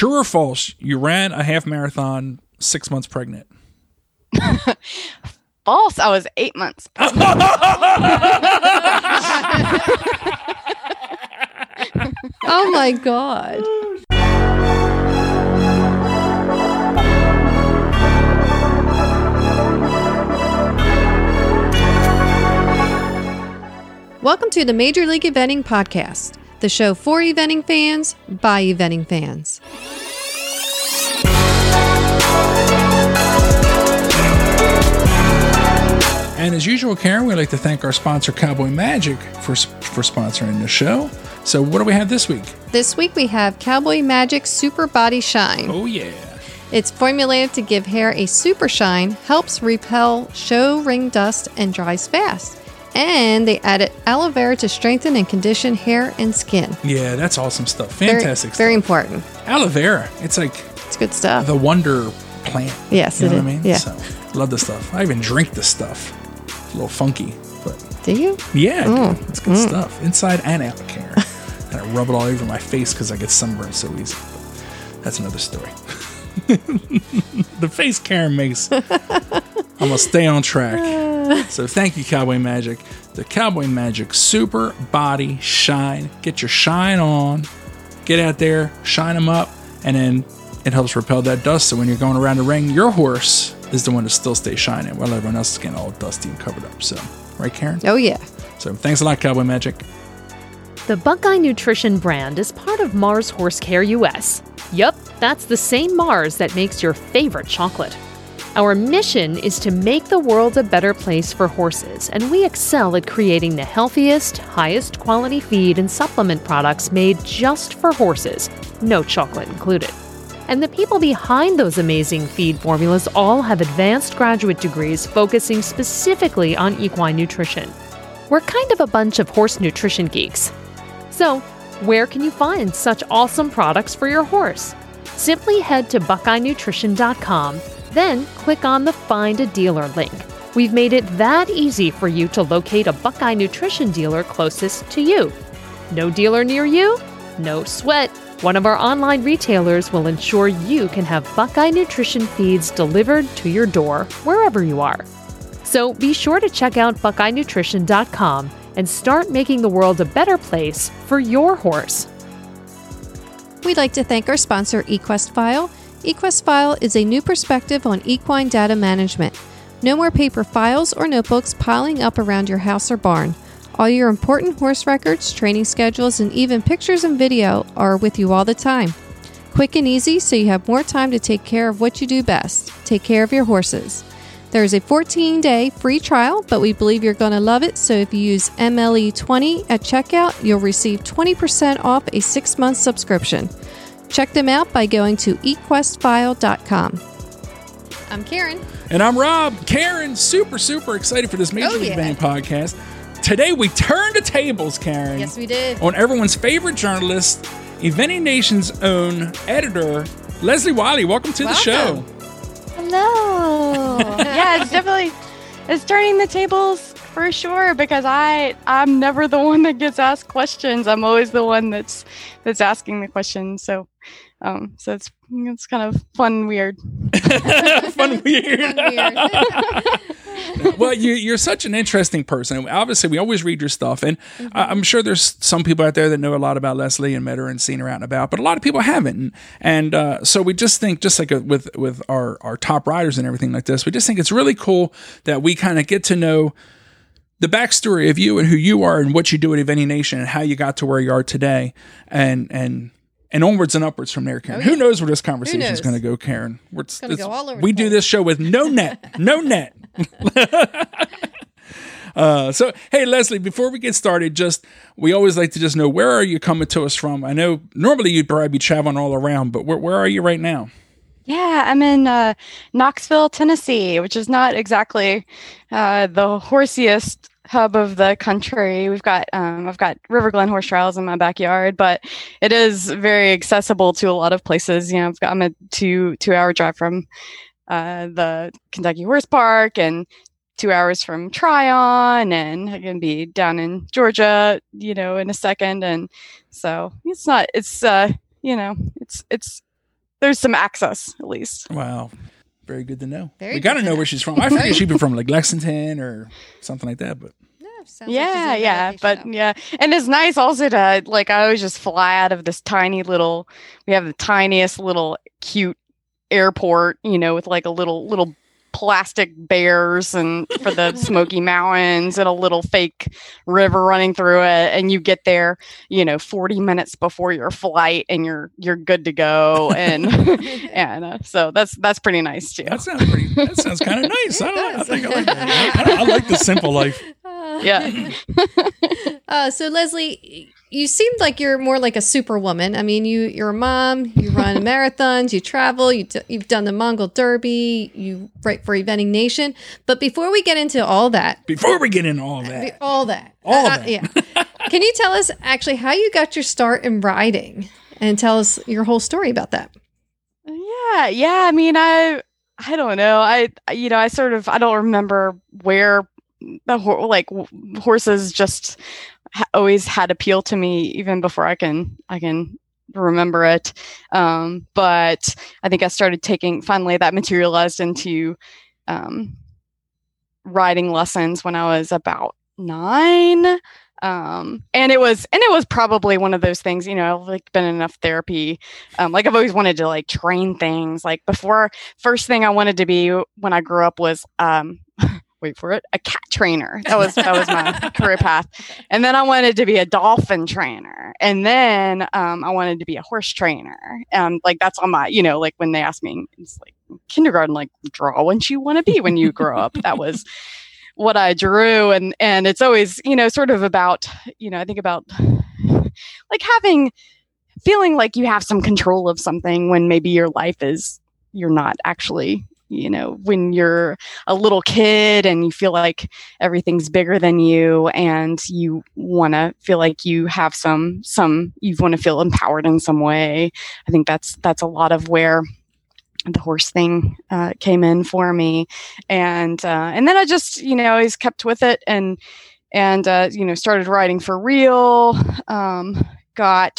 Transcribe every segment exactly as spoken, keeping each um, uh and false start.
True or false? You ran a half marathon six months pregnant. False. I was eight months. Oh my God. Welcome to the Major League Eventing Podcast, the show for eventing fans by eventing fans. And as usual, Karen, we'd like to thank our sponsor, Cowboy Magic, for for sponsoring the show. So what do we have this week? This week we have Cowboy Magic Super Body Shine. Oh, yeah. It's formulated to give hair a super shine, helps repel show ring dust, and dries fast. And they added aloe vera to strengthen and condition hair and skin. Yeah, that's awesome stuff. Fantastic very, very stuff. important. Aloe vera. It's like it's good stuff. The wonder plant. Yes, you know it what is. I mean? Yeah. So, love this stuff. I even drink this stuff. It's a little funky, but do you? Yeah, mm. it's good mm. stuff. Inside and out, Karen. And I rub it all over my face because I get sunburned so easy. But that's another story. The face Karen makes. I'm gonna stay on track. So thank you, Cowboy Magic. The Cowboy Magic Super Body Shine. Get your shine on. Get out there, shine them up, and then it helps repel that dust. So when you're going around the ring, your horse is the one to still stay shining while everyone else is getting all dusty and covered up. So, right, Karen? Oh, yeah. So thanks a lot, Cowboy Magic. The Buckeye Nutrition brand is part of Mars Horse Care U S. Yup, that's the same Mars that makes your favorite chocolate. Our mission is to make the world a better place for horses, and we excel at creating the healthiest, highest quality feed and supplement products made just for horses, no chocolate included. And the people behind those amazing feed formulas all have advanced graduate degrees focusing specifically on equine nutrition. We're kind of a bunch of horse nutrition geeks. So, where can you find such awesome products for your horse? Simply head to buckeye nutrition dot com, then click on the Find a Dealer link. We've made it that easy for you to locate a Buckeye Nutrition dealer closest to you. No dealer near you? No sweat. One of our online retailers will ensure you can have Buckeye Nutrition feeds delivered to your door wherever you are. So be sure to check out buckeye nutrition dot com and start making the world a better place for your horse. We'd like to thank our sponsor, eQuestFile. eQuestFile is a new perspective on equine data management. No more paper files or notebooks piling up around your house or barn. All your important horse records, training schedules, and even pictures and video are with you all the time. Quick and easy, so you have more time to take care of what you do best. Take care of your horses. There is a fourteen-day free trial, but we believe you're going to love it, so if you use M L E twenty at checkout, you'll receive twenty percent off a six-month subscription. Check them out by going to e quest file dot com. I'm Karen. And I'm Rob. Karen, super, super excited for this Major Oh, League yeah. Eventing podcast. Today we turned the tables, Karen. Yes, we did. On everyone's favorite journalist, Eventing Nation's own editor, Leslie Wiley. Welcome to the show. Hello. Yeah, it's definitely it's turning the tables for sure, because I I'm never the one that gets asked questions. I'm always the one that's that's asking the questions. So um so it's it's kind of fun and weird. Fun weird. Fun weird. Well, you, you're such an interesting person. Obviously, we always read your stuff, and mm-hmm. I, I'm sure there's some people out there that know a lot about Leslie and met her and seen her out and about, but a lot of people haven't. And, and uh, so we just think, just like a, with with our, our top riders and everything like this, we just think it's really cool that we kind of get to know the backstory of you and who you are and what you do at Eventing Nation and how you got to where you are today, and and and onwards and upwards from there, Karen. Oh, yeah. Who knows where this conversation is knows? going to go, Karen? We're, It's going to go all over We the do place. this show with no net, no net. uh, so, hey, Leslie, before we get started, just we always like to just know, where are you coming to us from? I know normally you'd probably be traveling all around, but where, where are you right now? Yeah, I'm in uh, Knoxville, Tennessee, which is not exactly uh, the horsiest hub of the country. We've got um, I've got River Glen horse trials in my backyard, but it is very accessible to a lot of places. You know, I've got, I'm a two two hour drive from uh, the Kentucky Horse Park and two hours from Tryon, and I'm gonna be down in Georgia, you know, in a second. And so it's not it's uh, you know it's it's there's some access at least. Wow. Very good to know. Very we got to good to know know. where she's from. I figured she'd be from like Lexington or something like that, but No, sounds like she's Yeah, in a yeah, vacation but home. yeah, and it's nice also to like I always just fly out of this tiny little. We have the tiniest little cute airport, you know, with like a little little plastic bears and for the Smoky Mountains and a little fake river running through it, and you get there, you know, forty minutes before your flight, and you're you're good to go, and and uh, so that's that's pretty nice too. that sounds pretty. That sounds kind of nice. I, don't know, I does. think I like that. I, I, I like the simple life. Yeah. Uh, so Leslie, you seemed like you're more like a superwoman. I mean, you you're a mom. You run marathons. You travel. You d- you've done the Mongol Derby. You write for Eventing Nation. But before we get into all that, Before we get into all be- that, all that, All of uh, that. yeah, can you tell us actually how you got your start in riding, and tell us your whole story about that? Yeah, yeah. I mean, I I don't know. I you know, I sort of I don't remember where the ho- like w- horses just ha- always had appeal to me even before I can I can remember it. Um, but I think I started taking finally that materialized into um, riding lessons when I was about nine. Um, and it was, and it was probably one of those things, you know, I've like been in enough therapy. Um, like I've always wanted to like train things. Like before, first thing I wanted to be when I grew up was, um, wait for it, a cat trainer. That was, that was my career path. And then I wanted to be a dolphin trainer. And then, um, I wanted to be a horse trainer. And like, that's on my, you know, like when they asked me, it's like kindergarten, like draw what you want to be when you grow up. That was what I drew. And, and it's always, you know, sort of about, you know, I think about like having, feeling like you have some control of something when maybe your life is, you're not actually, you know, when you're a little kid and you feel like everything's bigger than you and you want to feel like you have some, some, you want to feel empowered in some way. I think that's, that's a lot of where the horse thing uh, came in for me. And, uh, and then I just, you know, always kept with it and, and, uh, you know, started riding for real, um, got,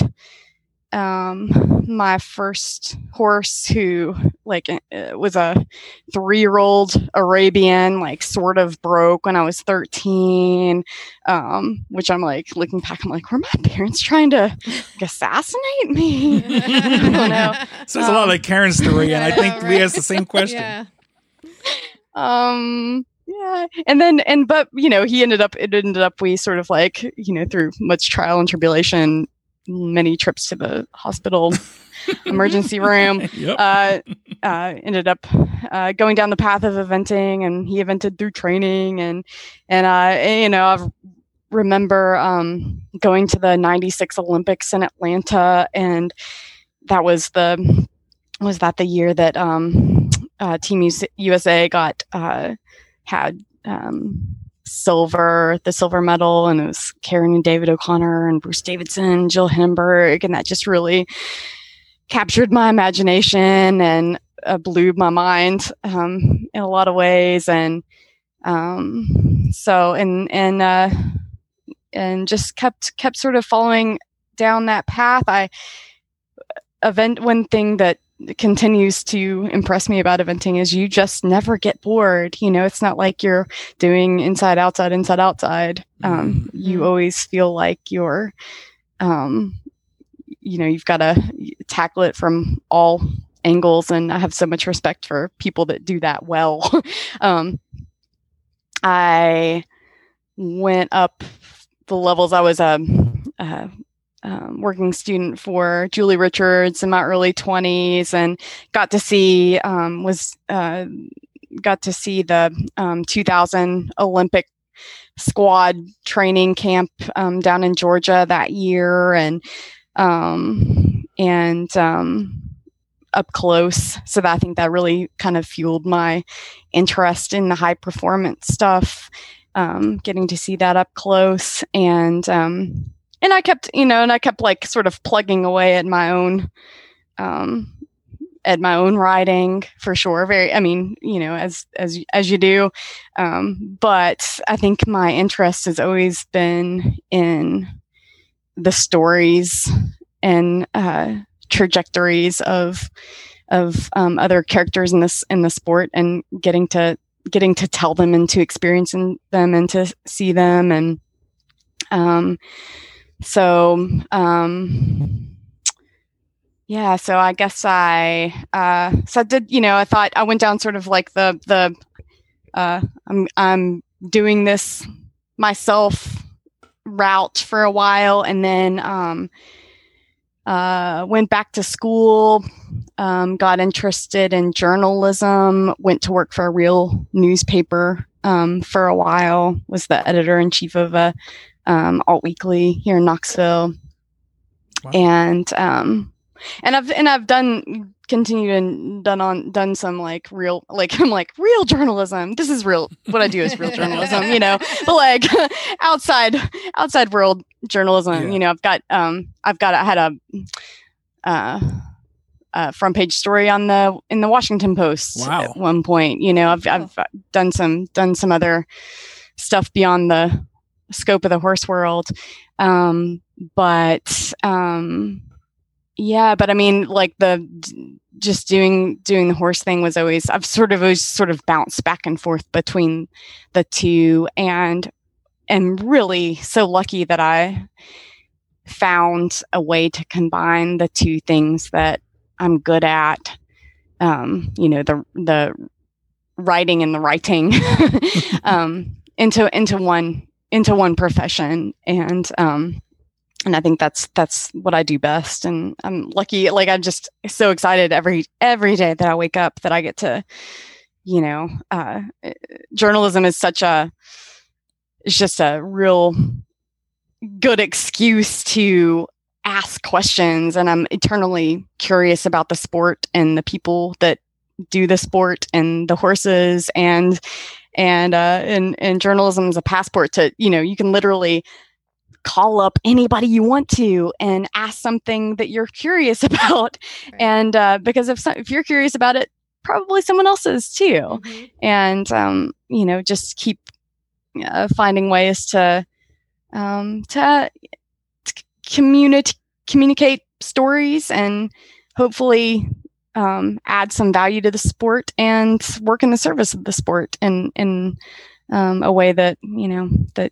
um, my first horse who like uh, was a three-year-old Arabian, like sort of broke when I was thirteen. Um, which I'm like looking back, I'm like, were my parents trying to like, assassinate me? I don't know. so it's a lot like Karen's story, and I think we asked the same question. Yeah. Um, yeah. And then, and, but, you know, he ended up, it ended up, we sort of like, you know, through much trial and tribulation, many trips to the hospital emergency room, Yep. uh, uh, ended up uh, going down the path of eventing, and he evented through training. And, and, uh, you know, I remember um, going to the ninety-six Olympics in Atlanta, and that was the, was that the year that um, uh, Team U S A got, uh, had, um, silver, the silver medal, and it was Karen and David O'Connor and Bruce Davidson, Jill Hindenburg, and that just really captured my imagination and uh, blew my mind um, in a lot of ways. And um, so, and and uh, and just kept kept sort of following down that path. I event one thing that continues to impress me about eventing is you just never get bored. You know, it's not like you're doing inside, outside, inside, outside. Um, Mhm. you always feel like you're, um, you know, you've got to tackle it from all angles. And I have so much respect for people that do that well. um, I went up the levels. I was um, uh, Um, working student for Julie Richards in my early twenties, and got to see um, was uh, got to see the um, two thousand Olympic squad training camp um, down in Georgia that year, and um, and um, up close. So that, I think that really kind of fueled my interest in the high performance stuff. Um, getting to see that up close, and um, And I kept, you know, and I kept like sort of plugging away at my own, um, at my own writing for sure. Very, I mean, you know, as, as, as you do. Um, but I think my interest has always been in the stories and, uh, trajectories of, of um, other characters in this in the sport, and getting to getting to tell them and to experiencing them and to see them. And um, so um, yeah, so I guess I uh, so I did, you know, I thought I went down sort of like the the uh, I'm I'm doing this myself route for a while, and then um, uh, went back to school, um, got interested in journalism, went to work for a real newspaper um, for a while, was the editor-in-chief of a um, alt weekly here in Knoxville. Wow. And um, and I've and I've done continued and done on done some like real like I'm like real journalism. This is real. What I do is real journalism, you know. But like outside outside world journalism, yeah. you know, I've got um I've got I had a uh, uh front page story on the in the Washington Post wow. at one point. You know, I've I've done some done some other stuff beyond the scope of the horse world, um, but um. Yeah, but I mean, like the just doing doing the horse thing was always I've sort of always sort of bounced back and forth between the two, and am really so lucky that I found a way to combine the two things that I'm good at. Um, you know, the the writing and the writing um, into into one into one profession, and um, And I think that's that's what I do best. And I'm lucky, like I'm just so excited every every day that I wake up that I get to, you know, uh, journalism is such a, it's just a real good excuse to ask questions. And I'm eternally curious about the sport and the people that do the sport and the horses, and and uh, and and journalism is a passport to, you know, you can literally call up anybody you want to and ask something that you're curious about. Right. And uh, because if, so, if you're curious about it, probably someone else is too. Mm-hmm. And, um, you know, just keep uh, finding ways to, um, to, to communicate, communicate stories and hopefully um, add some value to the sport and work in the service of the sport in, in um, a way that, you know, that,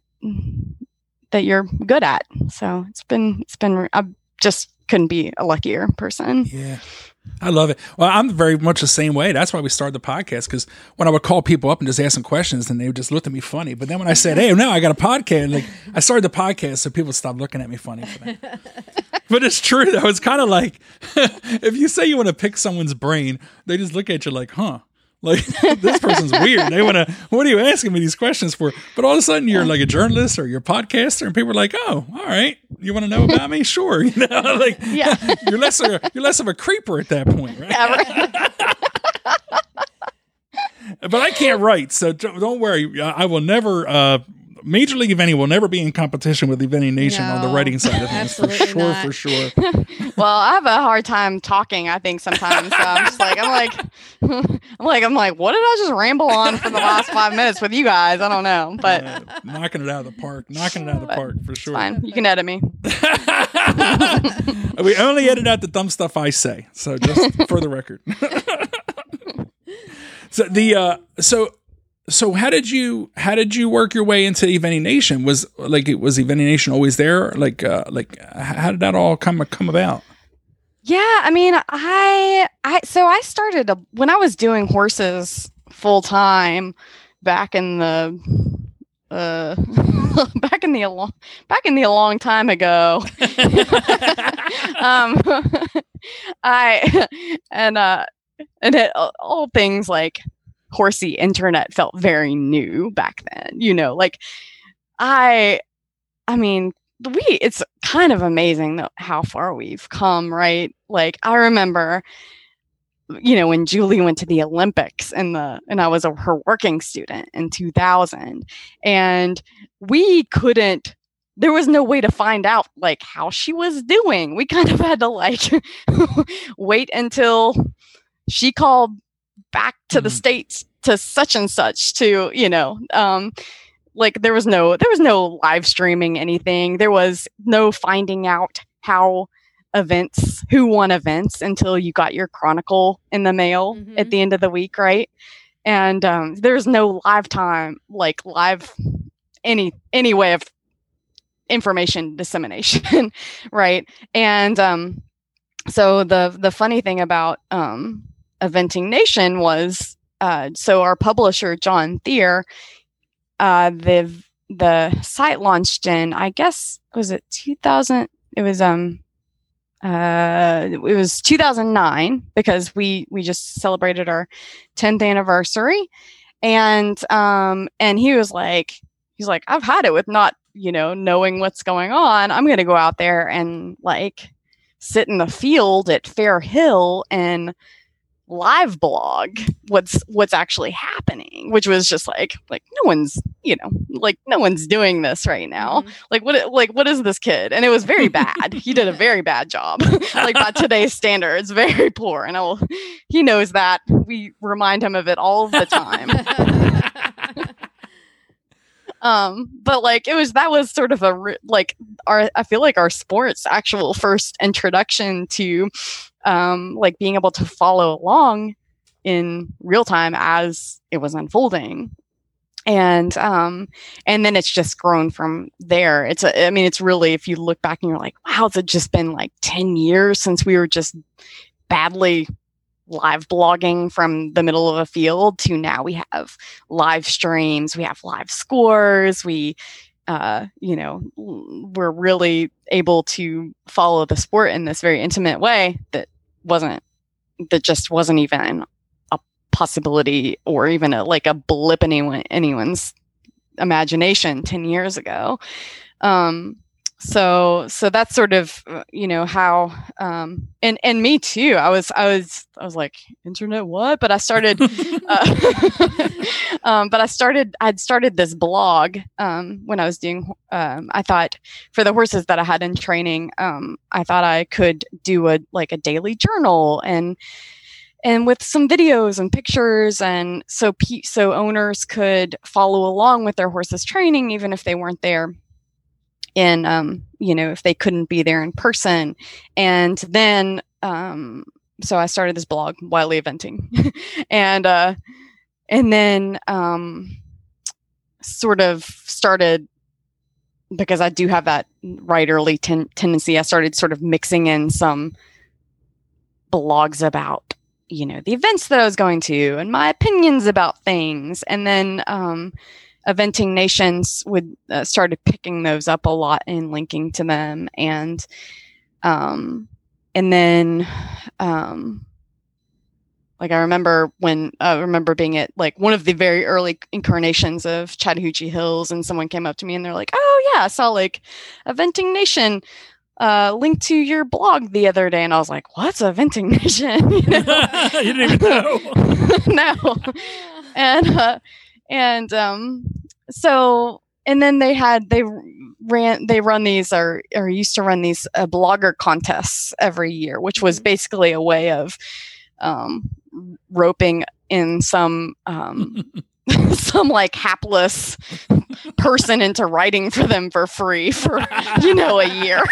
that you're good at. So it's been, it's been, I just couldn't be a luckier person. Yeah. I love it. Well, I'm very much the same way. That's why we started the podcast. Cause when I would call people up and just ask them questions, and they would just look at me funny. But then when I said, hey, now I got a podcast, like I started the podcast, so people stopped looking at me funny for that. But it's true though. It's kind of like, if you say you want to pick someone's brain, they just look at you like, huh? Like, this person's weird. They want to, what are you asking me these questions for? But all of a sudden you're like a journalist or you're a podcaster, and people are like, oh, all right. You want to know about me? Sure. You know, like, yeah. you're less of a, you're less of a creeper at that point, right? Yeah, right. But I can't write, so don't worry. I will never, uh, Major League Eventing will never be in competition with Eventing Nation no, on the writing side of things, for sure, not. for sure. Well, I have a hard time talking, I think, sometimes. So I'm just like, I'm like, I'm like, I'm like, what did I just ramble on for the last five minutes with you guys? I don't know, but uh, knocking it out of the park, knocking it out of the park for sure. Fine, you can edit me. We only edit out the dumb stuff I say, so just for the record. so the uh, so. So how did you how did you work your way into Eventing Nation? Was like was Eventing Nation always there? Like uh, like how did that all come come about? Yeah, I mean, I I so I started a, when I was doing horses full time back in the uh back in the long back in the a long time ago. um, I and uh and it, all things like horsey internet felt very new back then, you know, like I, I mean, we, it's kind of amazing though, how far we've come, right? Like I remember, you know, when Julie went to the Olympics and the, and I was a, her working student in two thousand, and we couldn't, there was no way to find out like how she was doing. We kind of had to like wait until she called back to the States to such and such to, you know, um, like there was no, there was no live streaming anything. There was no finding out how events, who won events until you got your chronicle in the mail Mhm. at the end of the week, right? And um, there's no live time, like live any any way of information dissemination, right? And um, so the the funny thing about um, Eventing Nation was, uh, so our publisher John Thier, uh, the the site launched in, I guess, was it two thousand? It was um. Uh, it was two thousand nine because we we just celebrated our tenth anniversary, and um and he was like he's like I've had it with not you know knowing what's going on. I'm gonna go out there and like sit in the field at Fair Hill and live blog what's what's actually happening, which was just like like no one's you know like no one's doing this right now. Mhm. Like what like what is this kid? And it was very bad. He did a very bad job. Like by today's standards, very poor. And I will, he knows that. We remind him of it all the time. Um, but like it was that was sort of a re- like our I feel like our sport's actual first introduction to um like being able to follow along in real time as it was unfolding. And um and then it's just grown from there. It's a I mean it's really, if you look back and you're like, wow, it's just been like ten years since we were just badly live blogging from the middle of a field to now we have live streams, we have live scores, we uh you know we're really able to follow the sport in this very intimate way that wasn't that just wasn't even a possibility or even a like a blip in anyone, anyone's imagination ten years ago. um So, so that's sort of, uh, you know, how, um, and, and me too. I was, I was, I was like, internet, what? But I started, uh, um, but I started, I'd started this blog, um, when I was doing, um, I thought for the horses that I had in training, um, I thought I could do a, like a daily journal and, and with some videos and pictures. And so, pe- so owners could follow along with their horses training, even if they weren't there. In, um, you know, if they couldn't be there in person. And then, um, so I started this blog, Wildly Eventing. and, uh, and then, um, sort of started, because I do have that writerly ten- tendency, I started sort of mixing in some blogs about, you know, the events that I was going to and my opinions about things. And then, um, Eventing Nations would uh, started picking those up a lot and linking to them, and um, and then um, like I remember when I remember being at like one of the very early incarnations of Chattahoochee Hills, and someone came up to me and they're like, "Oh yeah, I saw like Eventing Nation uh, linked to your blog the other day," and I was like, "What's Eventing Nation?" You know? You didn't even know. No, and. Uh, And um, so, and then they had they ran they run these or or used to run these uh, blogger contests every year, which was basically a way of um, roping in some um, some like hapless person into writing for them for free for you know a year.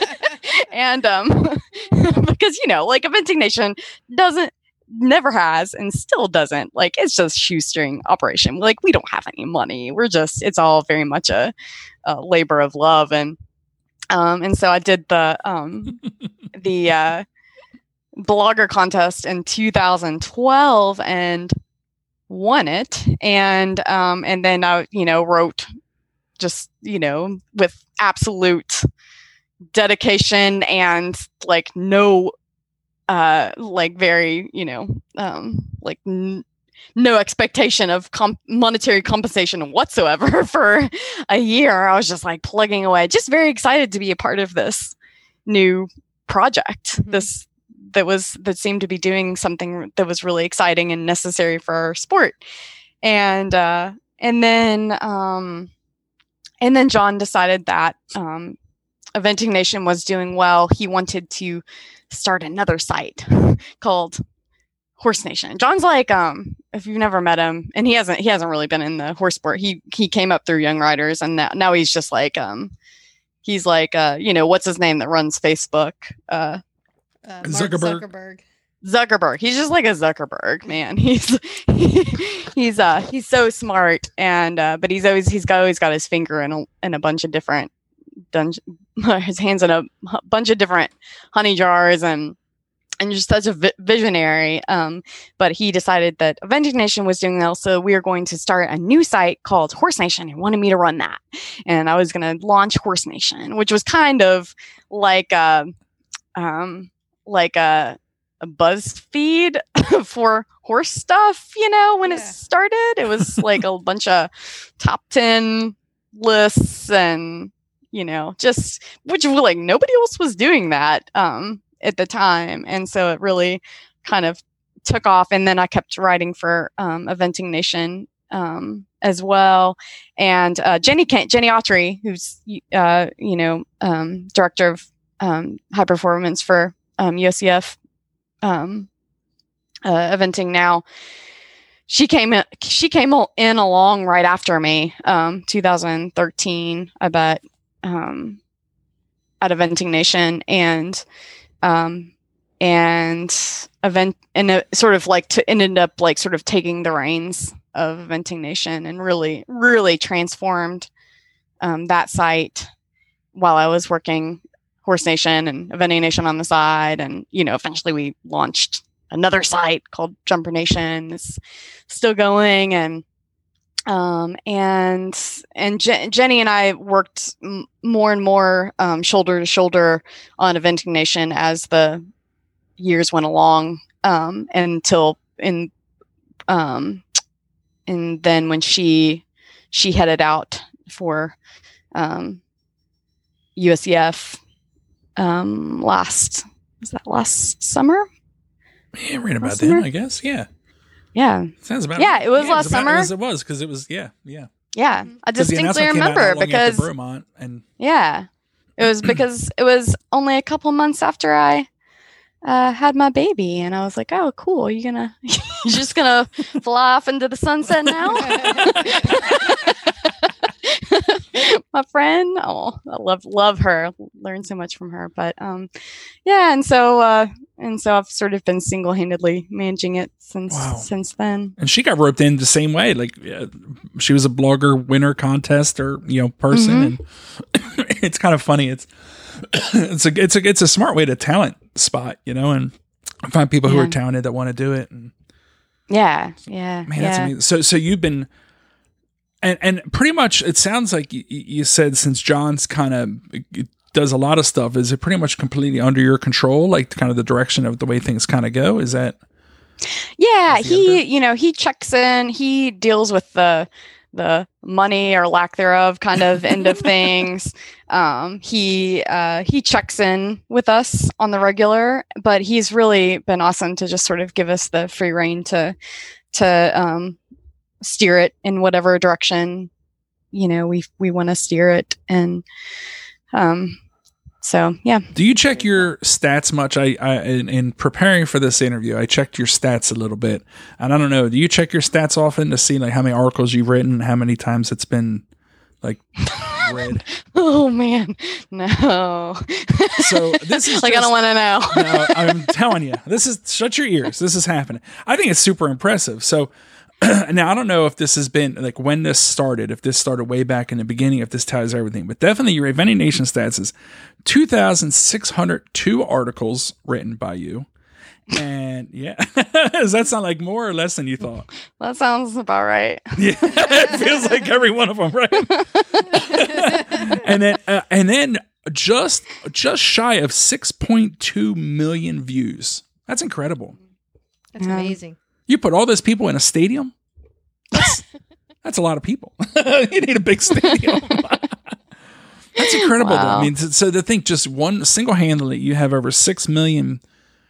And um, because you know, like Eventing Nation doesn't. Never has and still doesn't, like it's just shoestring operation. Like we don't have any money, we're just it's all very much a, a labor of love. And um and so I did the um the uh blogger contest in two thousand twelve and won it. And um and then I you know wrote just you know with absolute dedication and like no Uh, like very, you know, um, like n- no expectation of comp- monetary compensation whatsoever for a year. I was just like plugging away, just very excited to be a part of this new project. Mm-hmm. This that was that seemed to be doing something that was really exciting and necessary for our sport. And uh, and then um, and then John decided that um, Eventing Nation was doing well. He wanted to start another site called Horse Nation. John's like, um, if you've never met him, and he hasn't, he hasn't really been in the horse sport. He he came up through Young Riders, and now, now he's just like, um, he's like, uh, you know, what's his name that runs Facebook? Uh, Uh, Mark Zuckerberg. Zuckerberg. Zuckerberg. He's just like a Zuckerberg, man. He's he's uh he's so smart, and uh, but he's always he's got always got his finger in a in a bunch of different dungeon, his hands in a bunch of different honey jars, and and just such a vi- visionary. Um, but he decided that Avenging Nation was doing well, so we are going to start a new site called Horse Nation. He wanted me to run that, and I was going to launch Horse Nation, which was kind of like a, um, like a, a BuzzFeed for horse stuff. You know, when Yeah. it started, it was like a bunch of top ten lists, and you know, just which like nobody else was doing that. Um, at the time, and so it really kind of took off. And then I kept writing for um, Eventing Nation um, as well. And uh, Jenny Kent, Jenny Autry, who's uh, you know um, director of um, high performance for um, U S E F um, uh, Eventing now. She came in. She came in along right after me, um, two thousand thirteen, I bet, um, at Eventing Nation, and. Um, and event and uh, sort of like to ended up like sort of taking the reins of Eventing Nation and really, really transformed um, that site while I was working Horse Nation and Eventing Nation on the side. And, you know, eventually we launched another site called Jumper Nation. It's still going. And, um, and, and Je- Jenny and I worked m- more and more, um, shoulder to shoulder on Eventing Nation as the years went along, um, until in, um, and then when she, she headed out for, um, U S E F, um, last, was that last summer? Yeah, right about Last then, summer? I guess. Yeah. Yeah. Sounds about Yeah, it was last about summer. As it was, because it was, yeah, yeah. Yeah. I 'Cause the distinctly announcement came out remember not long after because Bromont, and yeah, it was because it was only a couple months after I uh, had my baby, and I was like, "Oh, cool! You gonna, you just gonna fly off into the sunset now?" My friend, oh, I love love her. Learned so much from her, but um, yeah, and so uh, and so I've sort of been single handedly managing it since Wow. since then. and she got roped in the same way. Like uh, she was a blogger winner contest or you know person, Mm-hmm. and it's kind of funny. It's it's a it's a it's a smart way to talent spot, you know, and find people who Yeah. are talented that want to do it. And Yeah, yeah, man, yeah. that's amazing. So so you've been. And and pretty much, it sounds like you, you said since John's kind of does a lot of stuff, is it pretty much completely under your control, like kind of the direction of the way things kind of go? Is that? Yeah, Is he he, under? you know, he checks in, he deals with the the money or lack thereof kind of end of things. Um, he uh, he checks in with us on the regular, but he's really been awesome to just sort of give us the free rein to to um, steer it in whatever direction, you know, we we want to steer it. And um, so, yeah. Do you check your stats much? I, I in, in preparing for this interview, I checked your stats a little bit, and I don't know. Do you check your stats often to see like how many articles you've written, how many times it's been like read? Oh man, no. So this is like, I just- don't want to know. No, I'm telling you, this is shut your ears. This is happening. I think it's super impressive. So now I don't know if this has been like when this started, if this started way back in the beginning, if this ties everything, but definitely your Eventing Nation stats is two thousand six hundred two articles written by you. And yeah, does that sound like more or less than you thought? That sounds about right. Yeah, it feels like every one of them, right? and then, uh, and then just just shy of six point two million views. That's incredible. That's Yeah. amazing. You put all those people in a stadium? That's, that's a lot of people. You need a big stadium. That's incredible. Though. Wow. I mean, so, so to think just one single-handedly, you have over six million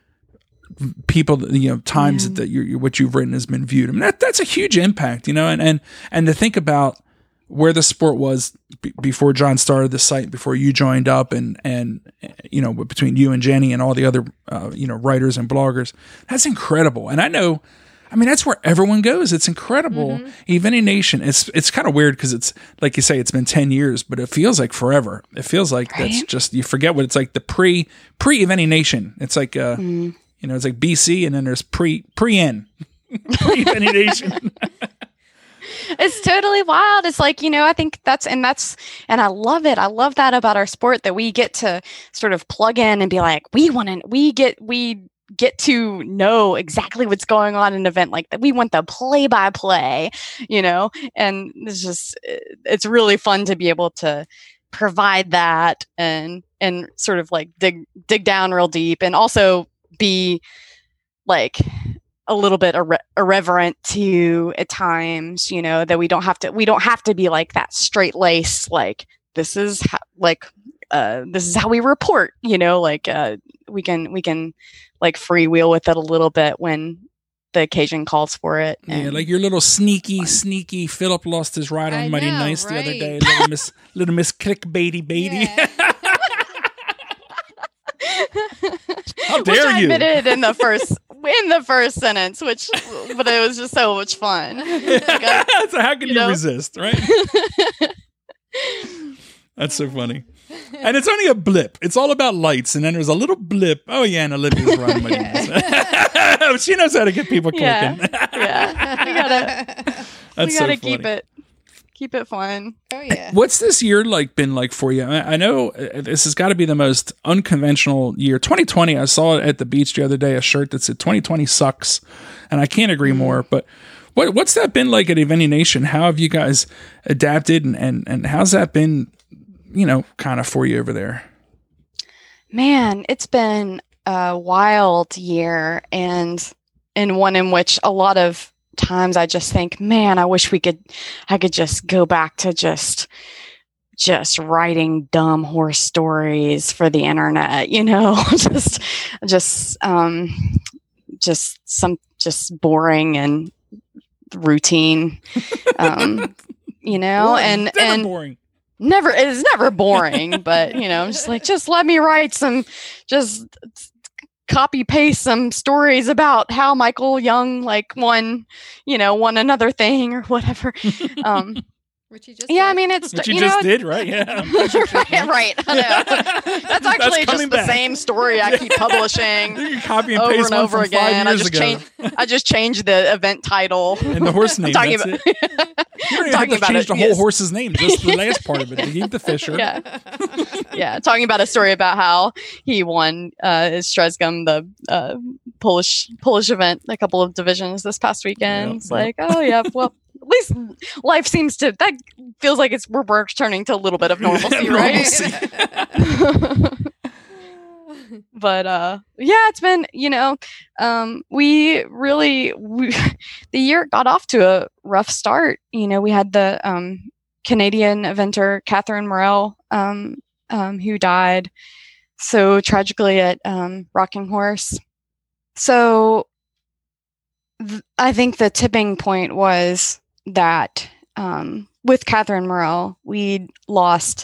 people, that, you know, times that you you what you've written has been viewed. I mean, that that's a huge impact, you know, and and and to think about where the sport was b- before John started the site, before you joined up, and and you know, between you and Jenny and all the other uh, you know writers and bloggers, that's incredible. And I know. I mean, that's where everyone goes. It's incredible. Mm-hmm. Eventy Nation. It's it's kind of weird because it's like you say, it's been ten years, but it feels like forever. It feels like Right? that's just you forget what it's like. The pre pre Eventy Nation. It's like uh, Mm. you know, it's like B C, and then there's pre pre N pre Eventy Nation. It's totally wild. It's like, you know, I think that's, and that's, and I love it. I love that about our sport, that we get to sort of plug in and be like, we want to, we get, we get to know exactly what's going on in an event like that. We want the play by play, you know, and it's just, it's really fun to be able to provide that and, and sort of like dig, dig down real deep, and also be like a little bit irre- irreverent too at times, you know, that we don't have to, we don't have to be like that straight lace, like this is how, like, uh, this is how we report, you know, like, uh, we can, we can like freewheel with it a little bit when the occasion calls for it. Yeah, and- like your little sneaky, sneaky Philip lost his ride on I Mighty know, Nice the other right? day. Little Miss Little Miss Clickbaity Baity. Yeah. How which dare I you? admitted in the first in the first sentence, which but it was just so much fun. So how can you, you know? resist, right? That's so funny. And it's only a blip. It's all about lights, and then there's a little blip. Oh yeah, and Olivia's running. Yeah. She knows how to get people Yeah. clicking. Yeah, we gotta That's we so gotta funny. keep it keep it fun. Oh yeah. What's this year like been like for you? I, I know uh, this has got to be the most unconventional year. twenty twenty, I saw it at the beach the other day, a shirt that said twenty twenty sucks, and I can't agree more. But what what's that been like at Eventy Nation? How have you guys adapted, and and, and how's that been, you know, kind of for you over there? Man, it's been a wild year, and and one in which a lot of times I just think, man, I wish we could, I could just go back to just, just writing dumb horse stories for the internet, you know, just, just, um, just some, just boring and routine, um, you know, Boring. and, Never and boring. never, it's never boring, but you know, just like, just let me write some, just copy paste some stories about how Michael Young like won, you know, won another thing or whatever. Um, Which you just yeah, I did. mean, it's, Which you, you just know, did, right? Yeah. right, right. I know. That's actually coming just the back. same story I keep publishing You can copy and over paste and one over from again. five I years just ago. changed, I just changed the event title. And the horse name. talking That's about- it. You don't even have talking to about change it, the whole yes. horse's name, just the last part of it. You keep the Fisher. Yeah. Yeah, talking about a story about how he won uh Strezgum, the uh Polish Polish event, a couple of divisions this past weekend. Yeah, It's yeah. like, oh yeah, well, at least life seems to, that feels like it's we're returning to a little bit of normalcy, right? Normalcy. But uh yeah, it's been, you know, um we really we, the year got off to a rough start. You know, we had the um Canadian eventer Catherine Morel um um who died so tragically at um Rocking Horse. So th- I think the tipping point was that um with Catherine Morel, we lost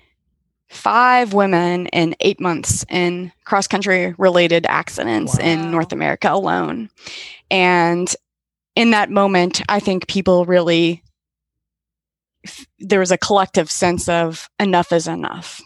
five women in eight months in cross country related accidents Wow. in North America alone. And in that moment, I think people really, f- there was a collective sense of enough is enough.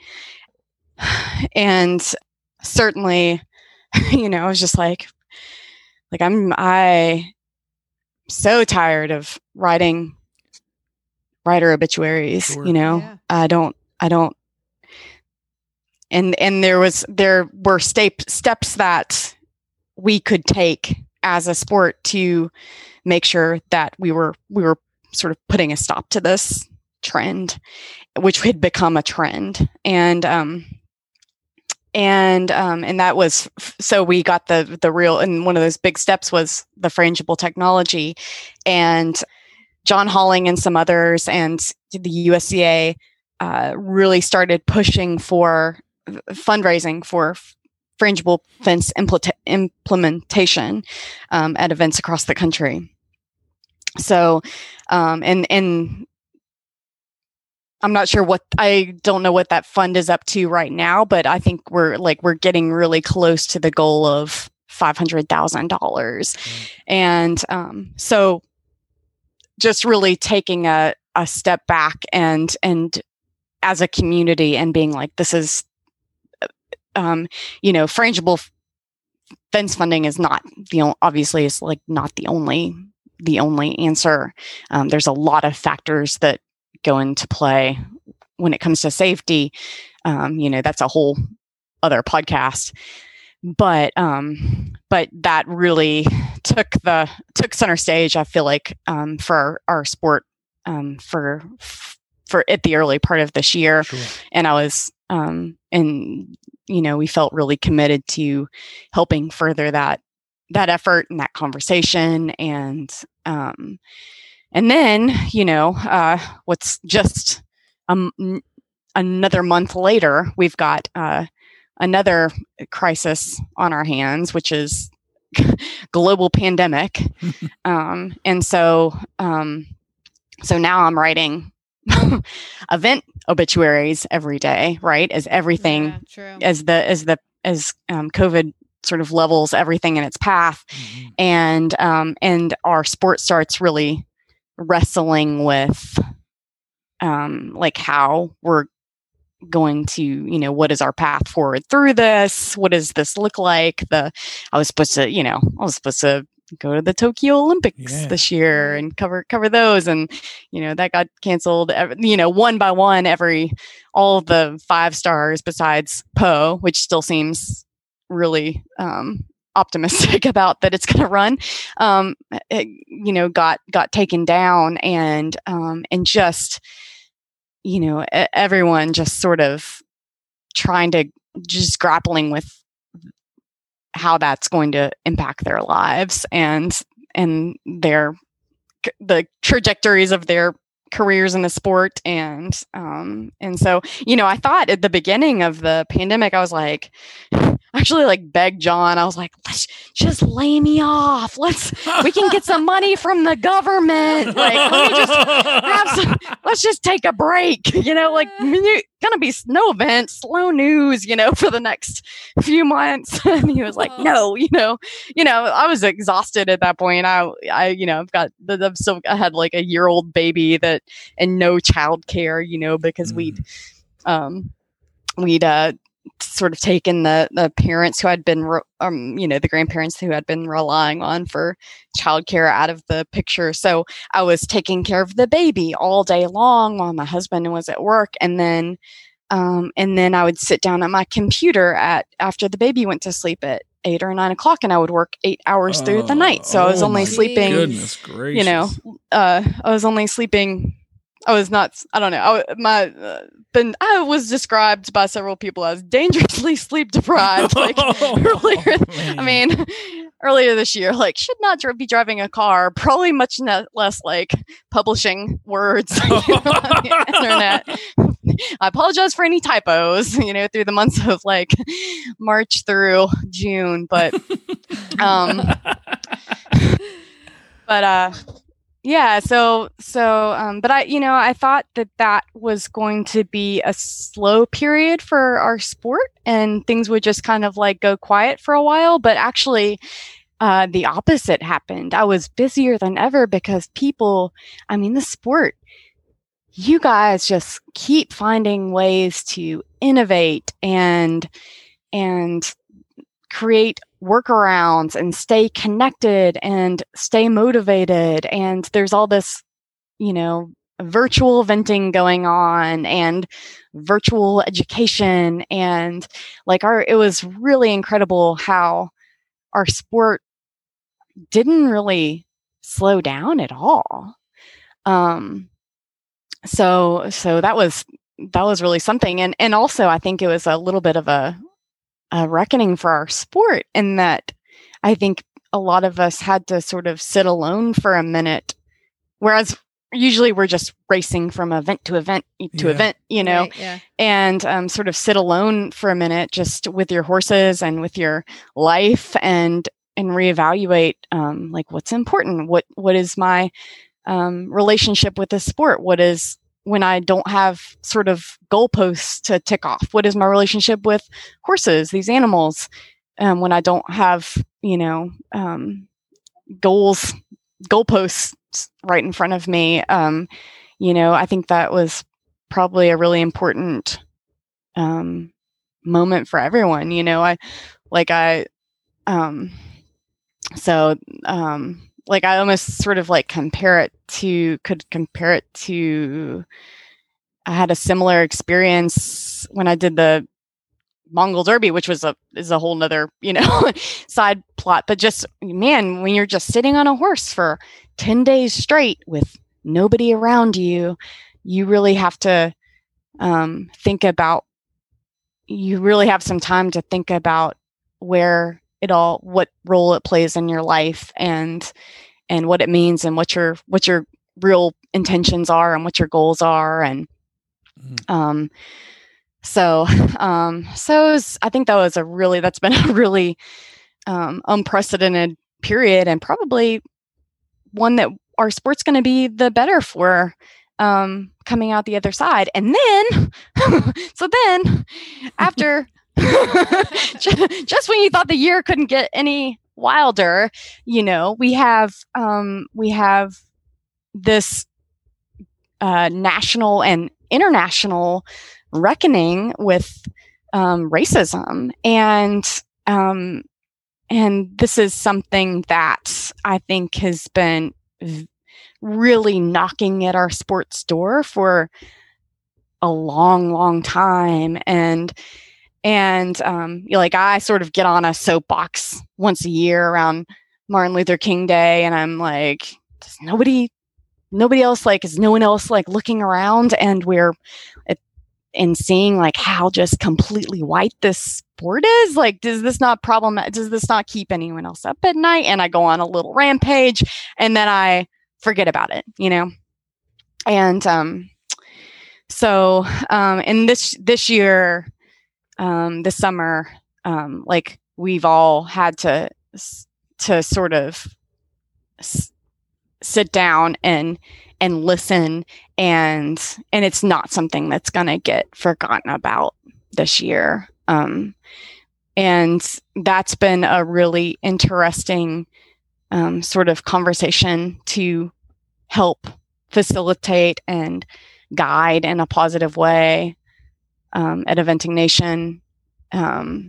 And certainly, you know, I was just like, like I'm, I so tired of writing writer obituaries, Sure. you know, Yeah. I don't, I don't, and and there was there were step, steps that we could take as a sport to make sure that we were we were sort of putting a stop to this trend, which had become a trend, and um and um and that was so we got the the real, and one of those big steps was the frangible technology, and John Halling and some others and the U S C A uh, really started pushing for fundraising for f- frangible fence impl- implementation um, at events across the country. So, um, and and I'm not sure what, I don't know what that fund is up to right now, but I think we're like we're getting really close to the goal of five hundred thousand dollars. And um, so just really taking a, a step back and, and as a community and being like, this is, um, you know, frangible fence funding is not the only, obviously it's like not the only, the only answer. Um, there's a lot of factors that go into play when it comes to safety. Um, you know, that's a whole other podcast, but, um, but that really took the, took center stage, I feel like, um, for our, our sport, um, for, for at the early part of this year. Sure. And I was, um, and, you know, we felt really committed to helping further that, that effort and that conversation. And, um, and then, you know, uh, what's just, um, another month later, we've got, uh, another crisis on our hands, which is global pandemic. um, and so, um, so now I'm writing event obituaries every day, right? As everything, Yeah, true. as the, as the, as, um, COVID sort of levels everything in its path. Mm-hmm. And, um, and our sport starts really wrestling with, um, like how we're going to, you know, what is our path forward through this? What does this look like? The, I was supposed to, you know, I was supposed to go to the Tokyo Olympics yeah. this year and cover, cover those. And, you know, that got canceled, you know, one by one, every, all of the five stars besides Poe, which still seems really, um, optimistic about that it's going to run, um, it, you know, got, got taken down and, um, and just, you know, everyone just sort of trying to just grappling with how that's going to impact their lives and, and their, the trajectories of their careers in the sport. And, um, and so, you know, I thought at the beginning of the pandemic, I was like, actually like begged John. I was like, let's just lay me off. Let's, we can get some money from the government. Like, let me just have some, let's just take a break, you know, like gonna be no events, slow news, you know, for the next few months. And he was like, no, you know, you know, I was exhausted at that point. I, I, you know, I've got the, the so I had like a year old baby that, and no childcare, you know, because mm. we'd, um, we'd, uh, sort of taken the the parents who had been, re- um, you know, the grandparents who had been relying on for childcare out of the picture. So I was taking care of the baby all day long while my husband was at work. And then, um, and then I would sit down at my computer at, after the baby went to sleep at eight or nine o'clock and I would work eight hours oh, through the night. So oh I was only sleeping, goodness gracious. you know, uh, I was only sleeping I was not, I don't know, I, my, uh, been, I was described by several people as dangerously sleep deprived. Like oh, earlier, man. I mean, earlier this year, like should not dr- be driving a car, probably much ne- less like publishing words you know, on the internet. I apologize for any typos, you know, through the months of like March through June, but, um, but, uh, Yeah. So, so, um, but I, you know, I thought that that was going to be a slow period for our sport and things would just kind of like go quiet for a while. But actually, uh, the opposite happened. I was busier than ever because people, I mean, the sport, you guys just keep finding ways to innovate and, and create workarounds and stay connected and stay motivated. And there's all this, you know, virtual eventing going on and virtual education. And like our, it was really incredible how our sport didn't really slow down at all. Um, so, so that was, that was really something. And, and also I think it was a little bit of a, a reckoning for our sport in that I think a lot of us had to sort of sit alone for a minute, whereas usually we're just racing from event to event to yeah. event, you know, Right, yeah. and um, sort of sit alone for a minute just with your horses and with your life and and reevaluate um, like what's important, what what is my um, relationship with this sport, what is when I don't have sort of goalposts to tick off? What is my relationship with horses, these animals? Um, when I don't have, you know, um, goals, goalposts right in front of me. Um, you know, I think that was probably a really important um, moment for everyone. You know, I like I, um, so um, like I almost sort of like compare it to could compare it to. I had a similar experience when I did the Mongol Derby, which was a is a whole nother, you know, side plot. But just, man, when you're just sitting on a horse for ten days straight with nobody around you, you really have to um, think about, you really have some time to think about where it all, what role it plays in your life, and and what it means, and what your what your real intentions are, and what your goals are. And um So, um, so it was, I think that was a really, that's been a really um, unprecedented period, and probably one that our sport's going to be the better for um, coming out the other side. And then, so then after, just when you thought the year couldn't get any wilder, you know, we have, um, we have this uh, national and international reckoning with um, racism, and um, and this is something that I think has been v- really knocking at our sports door for a long, long time. And and um, you know, like I sort of get on a soapbox once a year around Martin Luther King Day, and I'm like, does nobody, nobody else like, is no one else like looking around? And we're it, and seeing like how just completely white this sport is. Like, does this not problem? Does this not keep anyone else up at night? And I go on a little rampage, and then I forget about it, you know? And um, so, um, and this, this year, um, this summer, um, like we've all had to, to sort of s- sit down and, and listen, and and it's not something that's going to get forgotten about this year. Um, and that's been a really interesting um, sort of conversation to help facilitate and guide in a positive way um, at Eventing Nation. Um,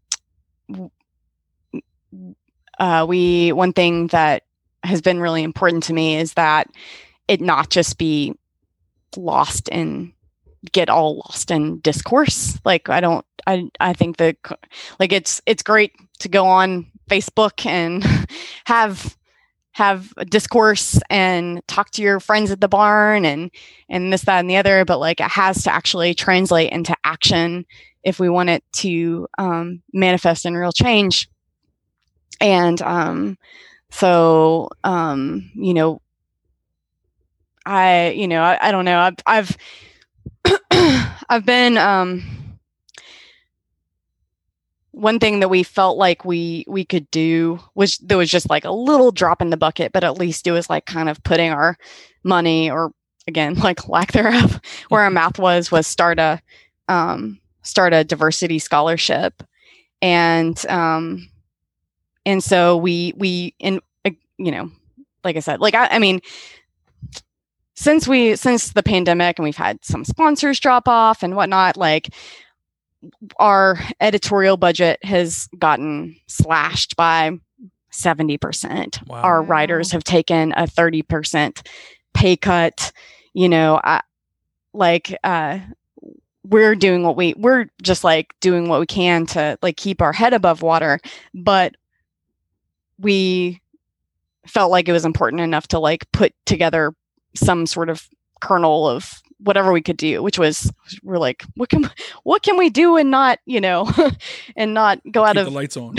uh, we one thing that has been really important to me is that it not just be lost in, get all lost in discourse. Like I don't, I, I think that like it's, it's great to go on Facebook and have, have a discourse and talk to your friends at the barn and, and this, that, and the other, but like it has to actually translate into action if we want it to um, manifest in real change. And um, so, um, you know, I, you know, I, I don't know. I've, I've, I've been, um, one thing that we felt like we, we could do was, there was just like a little drop in the bucket, but at least it was like kind of putting our money, or again, like lack thereof, where our mouth was, was start a, um, start a diversity scholarship. And, um, and so we, we, in, uh, you know, like I said, like, I, I mean, Since we, since the pandemic, and we've had some sponsors drop off and whatnot, like our editorial budget has gotten slashed by seventy percent. Wow. Our writers have taken a thirty percent pay cut. You know, I, like, uh, we're doing what we, we're just like doing what we can to like keep our head above water, but we felt like it was important enough to like put together some sort of kernel of whatever we could do, which was, we're like, what can, what can we do and not, you know, and not go out Keep of the lights on.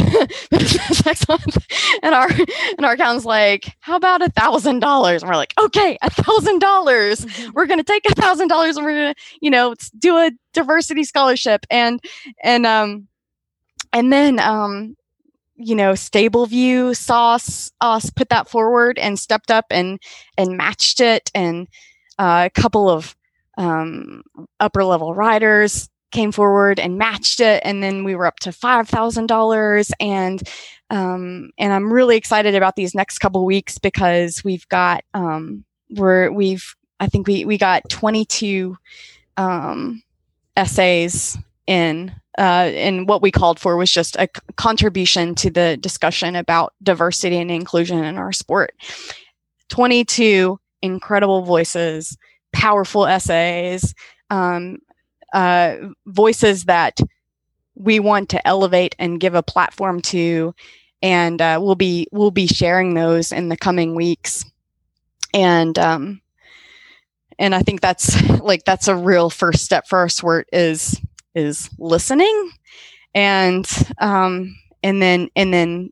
and our, and our accountant's like, how about a thousand dollars? And we're like, okay, a thousand dollars. We're going to take a thousand dollars and we're going to, you know, do a diversity scholarship. And, and, um, and then, um, you know, Stableview saw us, us put that forward and stepped up and, and matched it. And uh, a couple of um, upper level riders came forward and matched it. And then we were up to five thousand dollars. And, um, and I'm really excited about these next couple weeks because we've got um, we're we've I think we we got twenty-two um, essays in. Uh, and what we called for was just a c- contribution to the discussion about diversity and inclusion in our sport. twenty-two incredible voices, powerful essays, um, uh, voices that we want to elevate and give a platform to, and uh, we'll be we'll be sharing those in the coming weeks. And um, and I think that's like that's a real first step for our sport is. is listening and um and then and then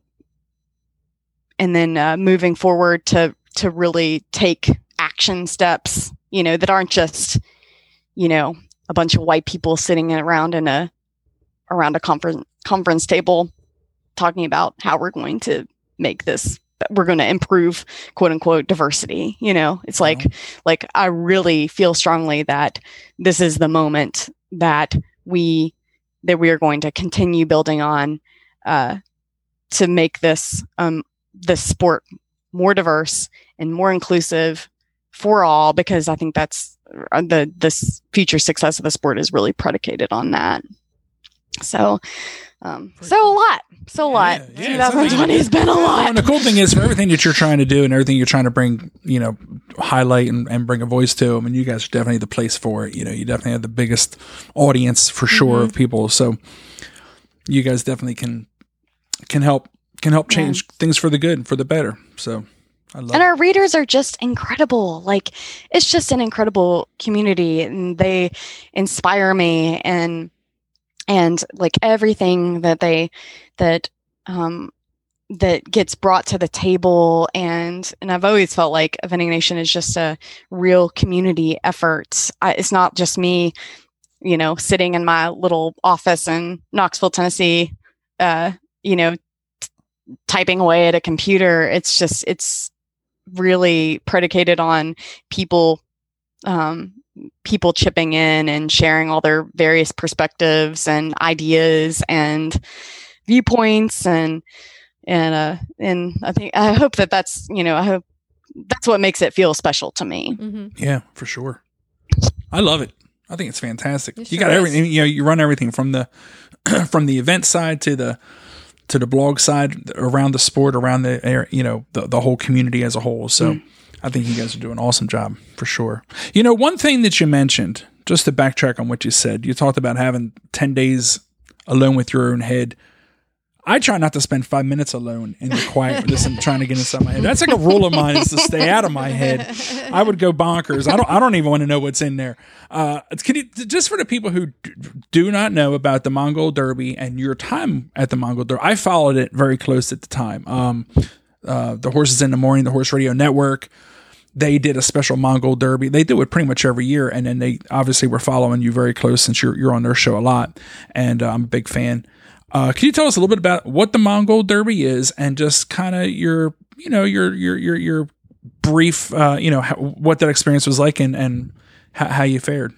and then uh, moving forward to to really take action steps, you know, that aren't just, you know, a bunch of white people sitting around in a around a conference conference table talking about how we're going to make this we're going to improve quote unquote diversity. You know, it's like mm-hmm. like I really feel strongly that this is the moment that we that we are going to continue building on uh, to make this um, this sport more diverse and more inclusive for all, because I think that's uh, the this future success of the sport is really predicated on that. So, um, so a lot, so a lot. Yeah, yeah, twenty twenty has been a lot. And the cool thing is, for everything that you're trying to do and everything you're trying to bring, you know, highlight and, and bring a voice to, I mean, you guys are definitely the place for it. You know, you definitely have the biggest audience for sure mm-hmm. of people. So you guys definitely can can help can help change yeah. things for the good, for the better. So. I love and it. Our readers are just incredible. Like, it's just an incredible community, and they inspire me, and and like everything that they that um that gets brought to the table, and and I've always felt like Vending Nation is just a real community effort. I, it's not just me, you know, sitting in my little office in Knoxville, Tennessee, uh, you know, t- typing away at a computer. It's just it's really predicated on people um people chipping in and sharing all their various perspectives and ideas and viewpoints, and and uh and I think I hope that that's you know I hope that's what makes it feel special to me. Mm-hmm. Yeah, for sure. I love it. I think it's fantastic. It you sure got is. everything. You know, you run everything from the from the event side to the to the blog side, around the sport, around the air, you know, the the whole community as a whole. So. Mm. I think you guys are doing an awesome job for sure. You know, one thing that you mentioned, just to backtrack on what you said, you talked about having ten days alone with your own head. I try not to spend five minutes alone in the quiet, listen, trying to get inside my head. That's like a rule of mine, is to stay out of my head. I would go bonkers. I don't. I don't even want to know what's in there. Uh, can you, just for the people who d- do not know about the Mongol Derby and your time at the Mongol Derby, I followed it very close at the time. Um, uh, the Horses in the Morning, the Horse Radio Network. They did a special Mongol Derby. They do it pretty much every year, and then they obviously were following you very close since you're you're on their show a lot, and uh, I'm a big fan. Uh, can you tell us a little bit about what the Mongol Derby is, and just kind of your you know your your your your brief uh, you know how, what that experience was like, and and how, how you fared?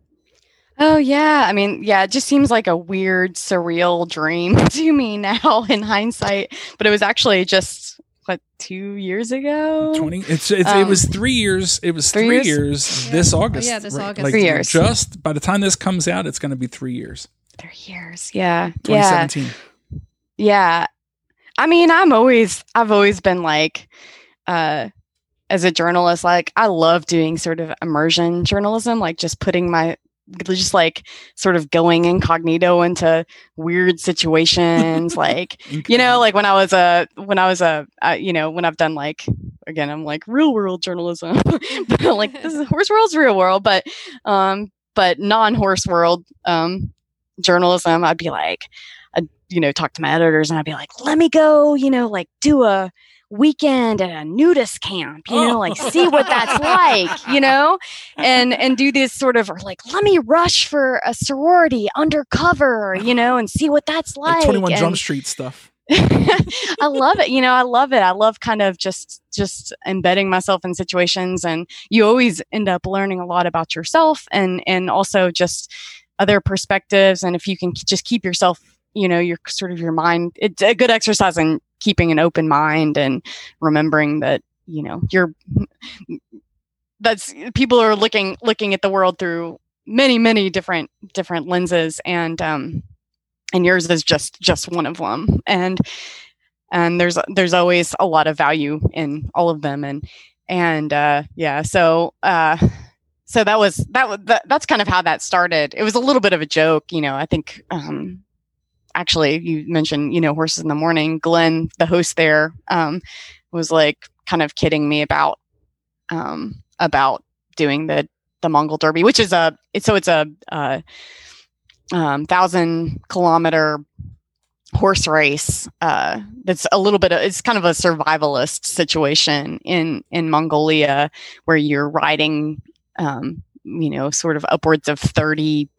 Oh yeah, I mean, yeah, it just seems like a weird, surreal dream to me now in hindsight, but it was actually just. What, two years ago? Twenty. It's, it's um, it was three years. It was three, three years, years yeah. this August. Oh, yeah, this right? August. Like, three years. Just by the time this comes out, it's going to be three years. Three years. Yeah. twenty seventeen. Yeah. Yeah. I mean, I'm always. I've always been like, uh, as a journalist, like I love doing sort of immersion journalism, like just putting my. Just like sort of going incognito into weird situations, like you know, like when I was a when I was a uh, you know when I've done like again I'm like real world journalism, but like this is horse world's real world, but um but non horse world um journalism, I'd be like, I'd you know talk to my editors and I'd be like, let me go, you know, like do a weekend at a nudist camp, you know, like see what that's like, you know, and and do this sort of, or like, let me rush for a sorority undercover, you know, and see what that's like. Like twenty-one and Jump Street stuff. I love it. You know, I love it. I love kind of just just embedding myself in situations, and you always end up learning a lot about yourself and and also just other perspectives. And if you can just keep yourself, you know, your sort of your mind, it's a good exercise in keeping an open mind and remembering that, you know, you're, that's people are looking, looking at the world through many, many different, different lenses. And, um, and yours is just, just one of them. And, and there's, there's always a lot of value in all of them. And, and, uh, yeah, so, uh, so that was, that was, that, that's kind of how that started. It was a little bit of a joke, you know, I think, um, actually you mentioned, you know, Horses in the Morning. Glenn, the host there, um, was like kind of kidding me about, um, about doing the, the Mongol Derby, which is a, it's, so it's a, uh, um, thousand kilometer horse race. Uh, that's a little bit of, it's kind of a survivalist situation in, in Mongolia where you're riding, um, you know, sort of upwards of thirty,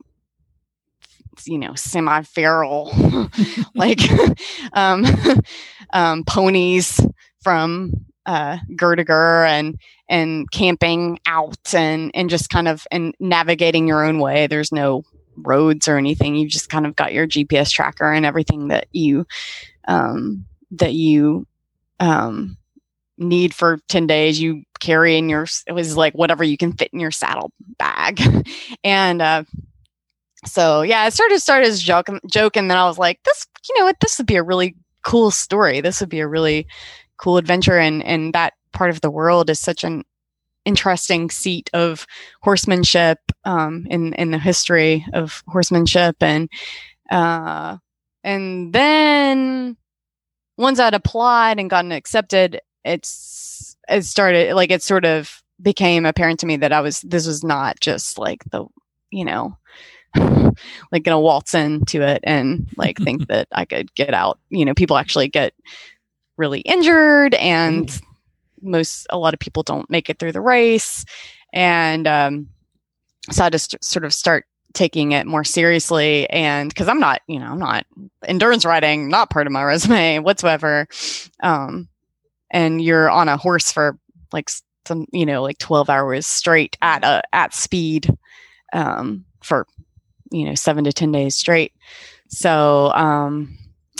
you know, semi-feral, like, um, um, ponies from, uh, Gur to Gur and, and camping out and, and just kind of, and navigating your own way. There's no roads or anything. You just kind of got your G P S tracker and everything that you, um, that you, um, need for ten days. You carry in your, it was like whatever you can fit in your saddle bag. And, uh, so yeah, I started, started as a joke, joke. And then I was like, this, you know what, this would be a really cool story. This would be a really cool adventure. And, and that part of the world is such an interesting seat of horsemanship, um, in, in the history of horsemanship. And, uh, and then once I'd applied and gotten accepted, it's, it started, like, it sort of became apparent to me that I was, this was not just like the, you know, like gonna waltz into it and like think that I could get out. You know, people actually get really injured, and mm. most, a lot of people don't make it through the race. And, um, so I just sort of start taking it more seriously. And cause I'm not, you know, I'm not endurance riding, not part of my resume whatsoever. Um, and you're on a horse for like some, you know, like twelve hours straight at a, at speed, um, for, you know, seven to ten days straight. So, um,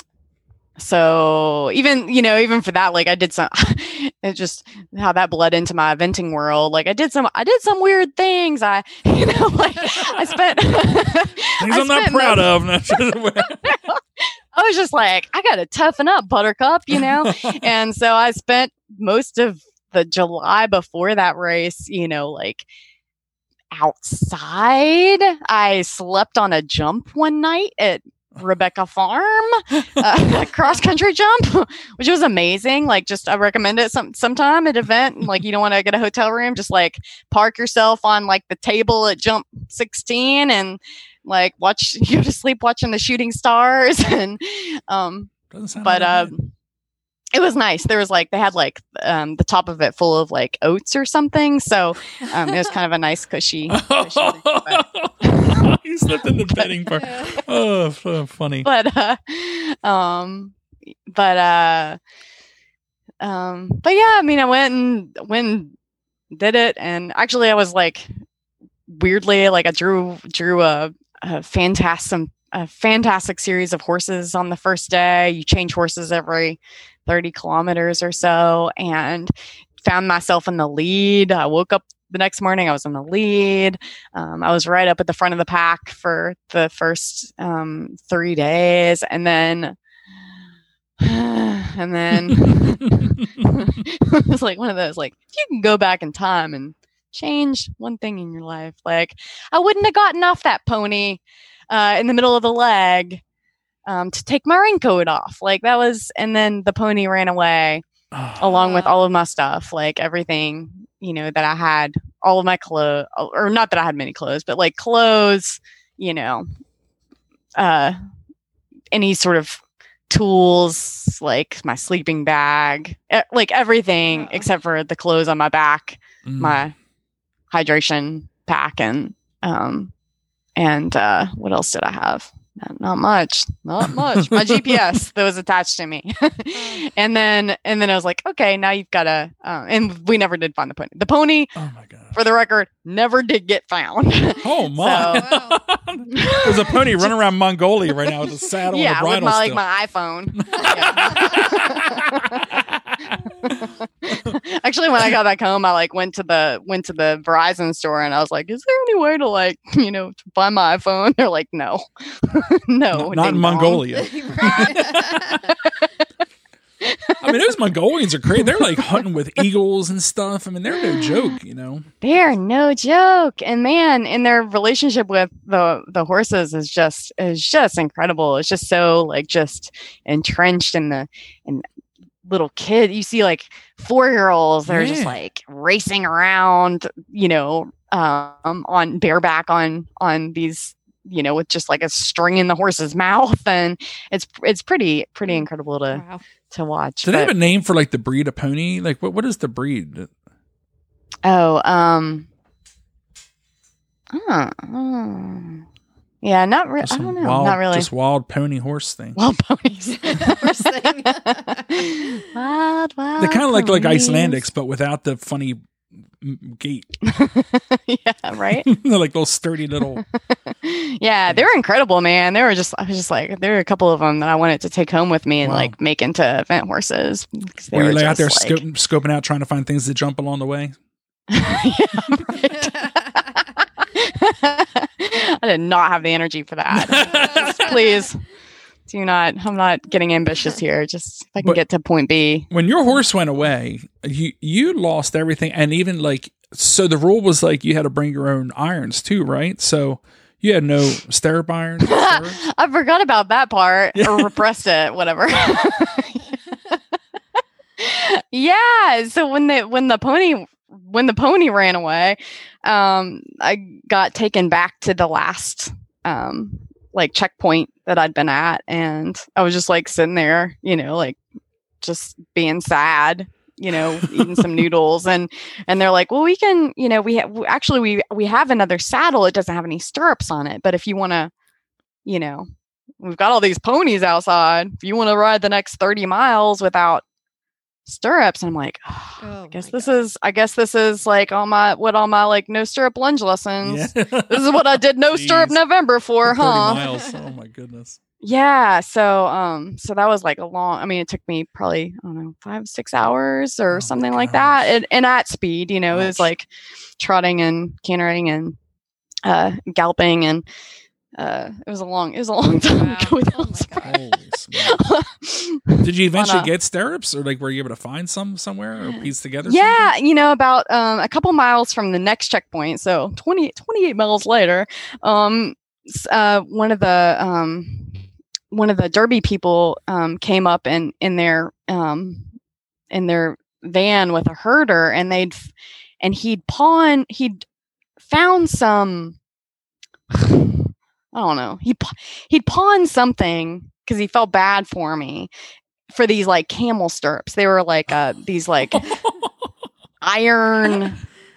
so even, you know, even for that, like I did some, it just how that bled into my eventing world. Like I did some, I did some weird things. I, you know, like I spent things I I'm not proud those, of. I was just like, I got to toughen up, Buttercup, you know? And so I spent most of the July before that race, you know, like outside. I slept on a jump one night at Rebecca Farm, uh, cross country jump, which was amazing. Like, just I recommend it some sometime at event. Like, you don't want to get a hotel room, just like park yourself on like the table at jump sixteen and like watch, you go to sleep watching the shooting stars. And um, but um. It was nice. There was like, they had like um, the top of it full of like oats or something. So um, it was kind of a nice cushy. cushy You slept in the bedding part. Oh, so funny. But, uh, um, but, uh, um, but yeah, I mean, I went and went and did it. And actually I was like, weirdly, like I drew, drew a, a fantastic, a fantastic series of horses on the first day. You change horses every thirty kilometers or so, and found myself in the lead. I woke up the next morning, I was in the lead. Um, I was right up at the front of the pack for the first um, three days. And then, and then it was like one of those, like, if you can go back in time and change one thing in your life, like I wouldn't have gotten off that pony uh, in the middle of the leg um, to take my raincoat off. Like that was, and then the pony ran away along with all of my stuff, like everything, you know, that I had, all of my clothes, or not that I had many clothes, but like clothes, you know, uh, any sort of tools, like my sleeping bag, e- like everything yeah. except for the clothes on my back, mm. my hydration pack, and, um, and, uh, what else did I have? Not, not much, not much. My G P S that was attached to me, and then and then I was like, okay, now you've got to. Uh, and we never did find the pony. The pony, Oh my god! for the record, never did get found. Oh my! So- There's a pony running around Mongolia right now with a saddle yeah, and a with bridle my like still. my iPhone. Actually, when I got back home, I like went to the went to the Verizon store and I was like, "Is there any way to like you know to find my iPhone?" They're like, "No, no, Not, not in ding dong." Mongolia. I mean, those Mongolians are crazy. They're like hunting with eagles and stuff. I mean, they're no joke, you know. They're no joke, and man, and their relationship with the the horses is just is just incredible. It's just so like just entrenched in the in little kid. You see like four year olds that are just Yeah. like racing around, you know, um, on bareback on on these, you know, with just like a string in the horse's mouth, and it's it's pretty pretty incredible to Wow. to watch. Do they But- have a name for like the breed of pony? Like, what what is the breed? Oh, um, uh, uh, yeah, not really. Just I some don't know, wild, not really. Just wild pony horse thing. Wild ponies. Horse thing. wild, wild. They kind of look like ponies. Icelandics, but without the funny mm, gait. yeah, right. They're like little sturdy little. Yeah, they were incredible, man. They were just, I was just like, there were a couple of them that I wanted to take home with me and Wow. like make into event horses. 'Cause they Were you were like out there just, like- scoping, scoping out, trying to find things to jump along the way? Yeah, right. I did not have the energy for that. Just please do not. I'm not getting ambitious here. Just if I can But- get to point B. When your horse went away, you you lost everything, and even like so, the rule was like you had to bring your own irons too, right? So you had no stirrup irons. stirrups? I forgot about that part or repressed it, whatever. yeah. So when the when the pony when the pony ran away, um, I got taken back to the last um like checkpoint that I'd been at, and I was just like sitting there, you know, like just being sad, you know, eating some noodles, and and they're like, well, we can, you know, we ha- w- actually we we have another saddle. It doesn't have any stirrups on it, but if you want to, you know, we've got all these ponies outside. If you want to ride the next thirty miles without stirrups, and I'm like, oh, Oh I guess my this is, I guess this is like all my what all my like no stirrup lunge lessons. Yeah. This is what I did no stirrup Jeez. November for, thirty huh? miles. Oh my goodness. Yeah. So, um, so that was like a long, I mean, it took me probably, I don't know, five, six hours or Oh my something like that. gosh. And, and at speed, you know, it was Ouch. like trotting and cantering and, uh, galloping. And, uh, it was a long, it was a long time Wow. ago without Oh my stirrups. Holy smokes. Did you eventually On a- get stirrups, or like were you able to find some somewhere or piece together? Yeah, you know, about um, a couple miles from the next checkpoint, so twenty, twenty-eight miles later, um, s- uh, one of the um, one of the Derby people um, came up in in their um, in their van with a herder, and they'd f- and he'd pawn he'd found some. I don't know. He pa- he'd pawned something because he felt bad for me for these like camel stirrups. They were like uh these like iron.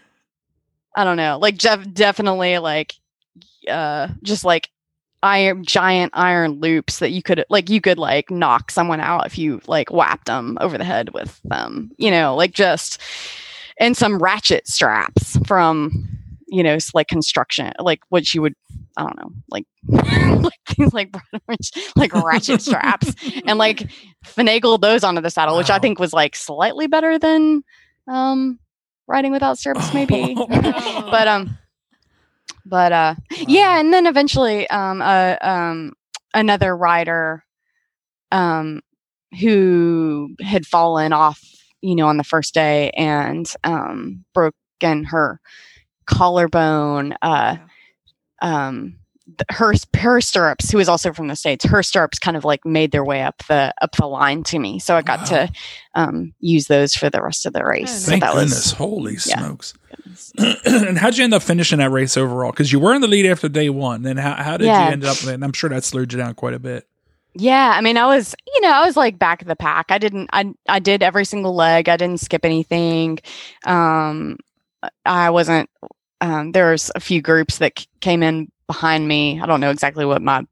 I don't know, like def- definitely like uh just like iron giant iron loops that you could like you could like knock someone out if you like whapped them over the head with them. You know, like just and some ratchet straps from you know s- like construction, like what you would. I don't know, like like things like like ratchet straps, and like finagled those onto the saddle, which I Wow. think was like slightly better than um riding without stirrups, maybe. but um, but uh, yeah, and then eventually um uh, um another rider um who had fallen off, you know, on the first day and um broken her collarbone. Uh, um th- her her stirrups, who was also from the States, her stirrups kind of like made their way up the up the line to me, so I got Wow. to um use those for the rest of the race. Oh, So Thank that goodness. was Holy yeah. smokes. And how'd you end up finishing that race overall? Because you were in the lead after day one. Then how, how did Yeah. you end up? And I'm sure that slowed you down quite a bit. yeah, I mean, I was, you know, I was like back of the pack. I didn't, I, I did every single leg. I didn't skip anything. Um, I wasn't, um, there was a few groups that c- came in behind me. I don't know exactly what my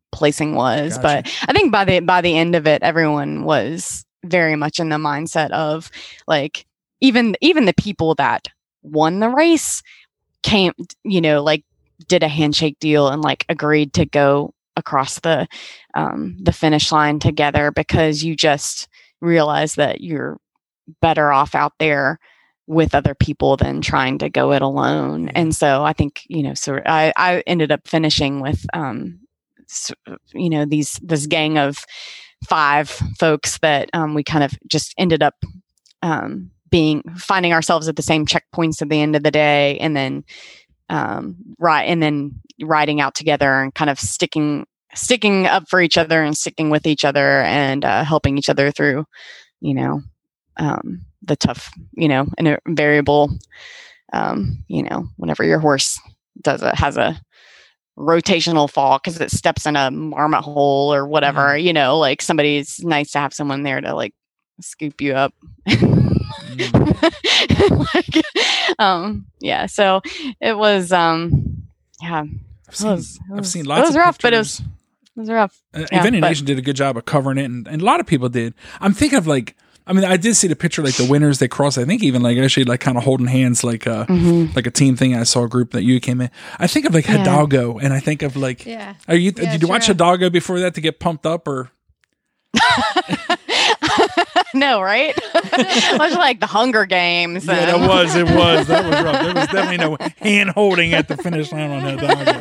placing was. Gotcha. But I think by the by the end of it, everyone was very much in the mindset of like even even the people that won the race came, you know, like did a handshake deal and like agreed to go across the um, the finish line together, because you just realize that you're better off out there with other people than trying to go it alone. And so I think, you know, so I, I ended up finishing with, um, so, you know, these, this gang of five folks that um, we kind of just ended up um, being, finding ourselves at the same checkpoints at the end of the day. And then, um, right. And then riding out together and kind of sticking, sticking up for each other and sticking with each other and uh, helping each other through, you know, um, the tough, you know, and a variable, um, you know, whenever your horse does a, has a rotational fall because it steps in a marmot hole or whatever, mm. you know, like somebody's nice to have someone there to like scoop you up. mm. like, um, yeah. So it was, um, yeah, I've seen, it was, it was, I've seen lots it was of rough, pictures. but it was, it was rough. Uh, yeah, Eventing but, Nation did a good job of covering it, and, and a lot of people did. I'm thinking of like, I mean, I did see the picture, like the winners, they crossed, I think even like actually like kind of holding hands, like a, mm-hmm. like a team thing. I saw a group that you came in. I think of like yeah. Hidalgo, and I think of like, yeah. are you, yeah, did you watch true. Hidalgo before that to get pumped up or? No, right? It was like the Hunger Games. Yeah, that was, it was. That was rough. There was definitely no hand holding at the finish line on Hidalgo.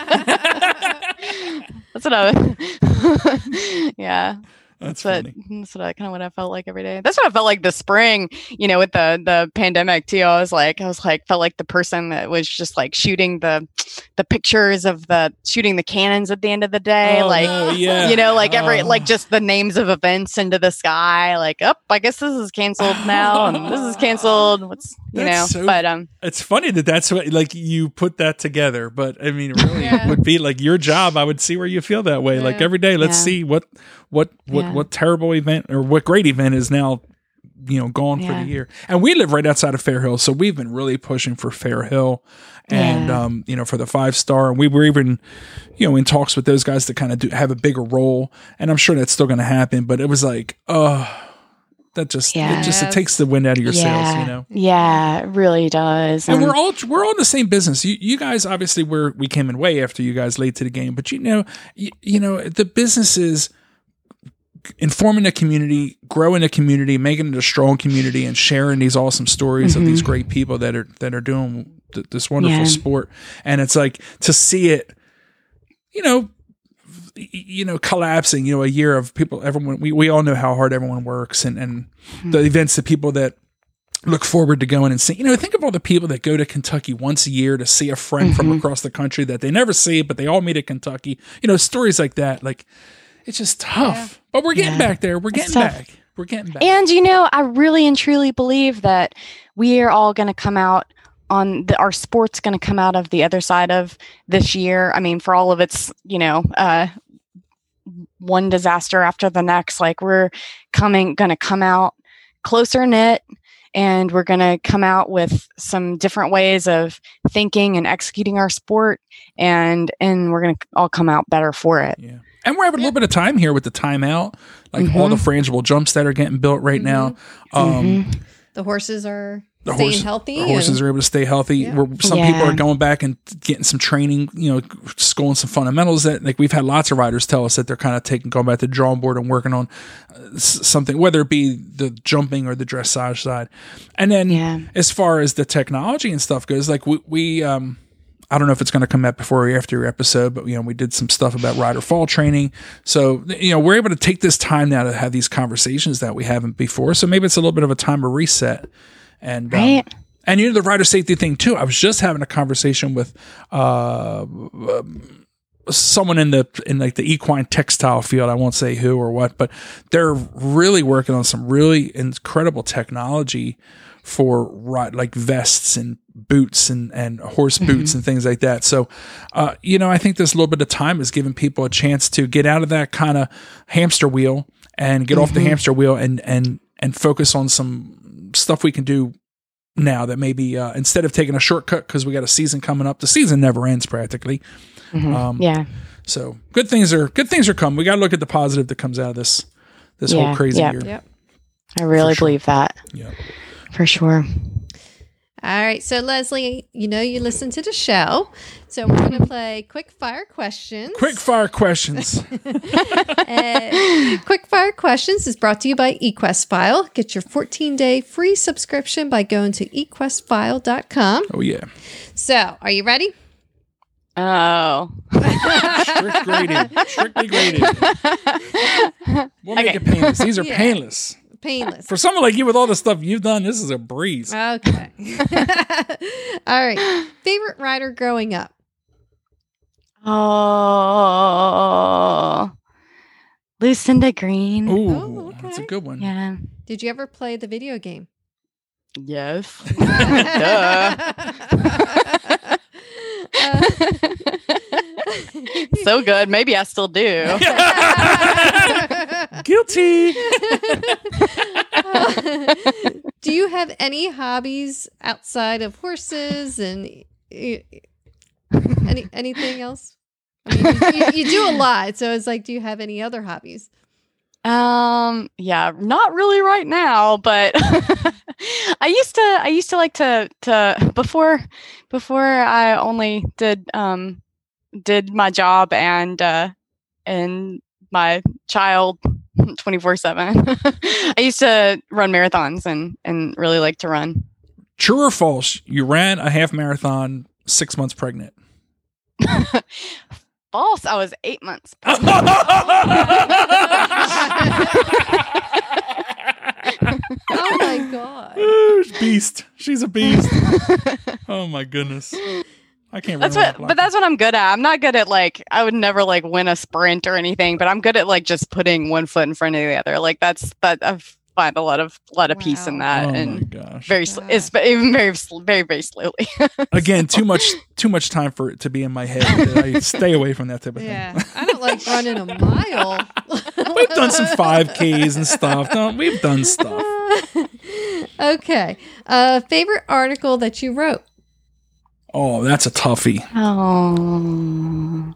That's what I was, yeah. That's, That's what, funny. that's what I kind of what I felt like every day. That's what I felt like this spring, you know, with the the pandemic too. I was like, I was like, felt like the person that was just like shooting the the pictures of the shooting the cannons at the end of the day, Oh, like no, yeah. you know, like every Oh. like just the names of events into the sky, like, oh, I guess this is canceled now, and this is canceled. What's you That's know, so- but um, It's funny that that's what, like, you put that together, but I mean, really, Yeah. it would be like your job. I would see where you feel that way. Like Yeah. every day, let's Yeah. see what, what, what, Yeah. what terrible event or what great event is now, you know, gone for Yeah. the year. And we live right outside of Fair Hill, so we've been really pushing for Fair Hill, and Yeah. um, you know, for the five star. And we were even, you know, in talks with those guys to kind of do have a bigger role. And I'm sure that's still going to happen. But it was like, oh. That just Yeah. it just it takes the wind out of your yeah, sails, you know. yeah, it really does. And we're all we're all in the same business. You you guys obviously we're we came in way after you guys late to the game, but you know you, you know the business is informing the community, growing the community, making it a strong community, and sharing these awesome stories Mm-hmm. of these great people that are that are doing th- this wonderful Yeah. sport. And it's like to see it, you know. You know, collapsing, you know, a year of people, everyone, we, we all know how hard everyone works, and, and Mm-hmm. the events, the people that look forward to going and see, you know, think of all the people that go to Kentucky once a year to see a friend Mm-hmm. from across the country that they never see, but they all meet at Kentucky, you know, stories like that. Like, it's just tough, but we're getting Yeah. back there. We're getting tough. back. We're getting back. And you know, I really and truly believe that we are all going to come out on the, our sport's going to come out of the other side of this year. I mean, for all of its, you know, uh, one disaster after the next, like we're coming, going to come out closer knit, and we're going to come out with some different ways of thinking and executing our sport, and and we're going to all come out better for it. Yeah. And we're having a little bit of time here with the timeout, like all the frangible jumps that are getting built right now. Um, The horses are the staying horse- healthy. the horses and- are able to stay healthy. Yeah. We're, some Yeah. people are going back and getting some training, you know, schooling some fundamentals that, like, we've had lots of riders tell us that they're kind of taking, going back to the drawing board and working on uh, s- something, whether it be the jumping or the dressage side. And then Yeah. as far as the technology and stuff goes, like we, we um, I don't know if it's going to come out before or after your episode, but, you know, we did some stuff about rider fall training. So, you know, we're able to take this time now to have these conversations that we haven't before. So maybe it's a little bit of a time to reset. And, um, Right. and you know, the rider safety thing too. I was just having a conversation with, uh, um, someone in the, in like the equine textile field. I won't say who or what, but they're really working on some really incredible technology for ride, like vests and boots and, and horse boots and things like that. So, uh, you know, I think this little bit of time is giving people a chance to get out of that kind of hamster wheel and get off the hamster wheel and, and, and focus on some stuff we can do now that maybe, uh, instead of taking a shortcut, cause we got a season coming up, the season never ends practically. Mhm. Um, yeah. So good things are good things are coming. We got to look at the positive that comes out of this this Yeah, whole crazy yeah. year. Yep. I really For sure. believe that. Yeah. For sure. All right. So, Leslie, you know you listen to the show. So, we're going to play quick fire questions. Quick fire questions. Uh, quick fire questions is brought to you by eQuestFile. Get your fourteen day free subscription by going to e quest file dot com. Oh yeah. So, are you ready? Oh. Strict graded. Strictly graded. We'll make Okay. it painless. These are Yeah. painless. Painless. For someone like you with all the stuff you've done, this is a breeze. Okay. All right. Favorite writer growing up? Oh. Lucinda Green. Ooh, Oh, okay. that's a good one. Yeah. Did you ever play the video game? Yes. Uh, So good. Maybe I still do. Guilty. do you have any hobbies outside of horses and uh, any anything else? I mean, you, you, you do a lot, so it's like, do you have any other hobbies? Um, yeah, not really right now, but I used to I used to like to to before before I only did um did my job and uh and my child twenty-four seven. I used to run marathons and and really like to run. True or false? You ran a half marathon six months pregnant. False, I was eight months. Oh my god! Ooh, beast. She's a beast. Oh my goodness. I can't That's run what, around but that's what I'm good at. I'm not good at like I would never like win a sprint or anything, but I'm good at like just putting one foot in front of the other. Like that's that I find a lot of lot of peace in Wow. that, Oh my and gosh. very sl- it's even very sl- very very slowly. Again, too much too much time for it to be in my head. I stay away from that type of Yeah, thing. I don't like running a mile. We've done some five Ks and stuff. Don't, we've done stuff. Okay. Uh, favorite article that you wrote? Oh, that's a toughie. Oh,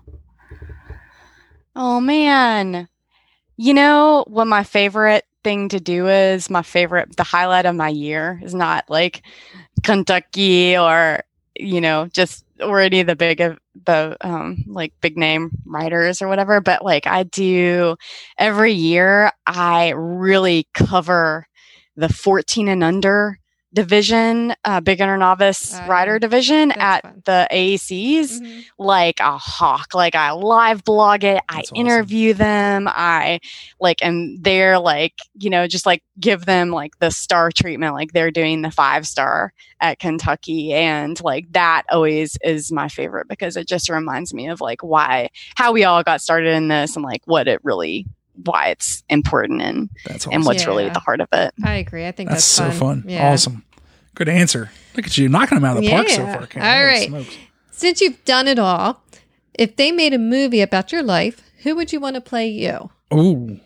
oh man! You know what my favorite thing to do is? My favorite, the highlight of my year is not like Kentucky or you know just or any of the big of the um like big name writers or whatever, but like I do every year. I really cover the fourteen and under division, uh, beginner novice Oh, rider yeah. division That's at fun. the A A Cs Mhm. like a hawk. Like I live blog it, I That's awesome. interview them, I like, and they're like, you know, just like give them like the star treatment, like they're doing the five star at Kentucky. And like that always is my favorite because it just reminds me of like why, how we all got started in this and like what it really, why it's important and, That's awesome. and what's really Yeah. at the heart of it. I agree. I think That's that's, so fun. Yeah. Awesome. Good answer. Look at you knocking them out of the park so Yeah. far. Ken. All Holy right. smokes. Since you've done it all, if they made a movie about your life, who would you want to play you? Ooh.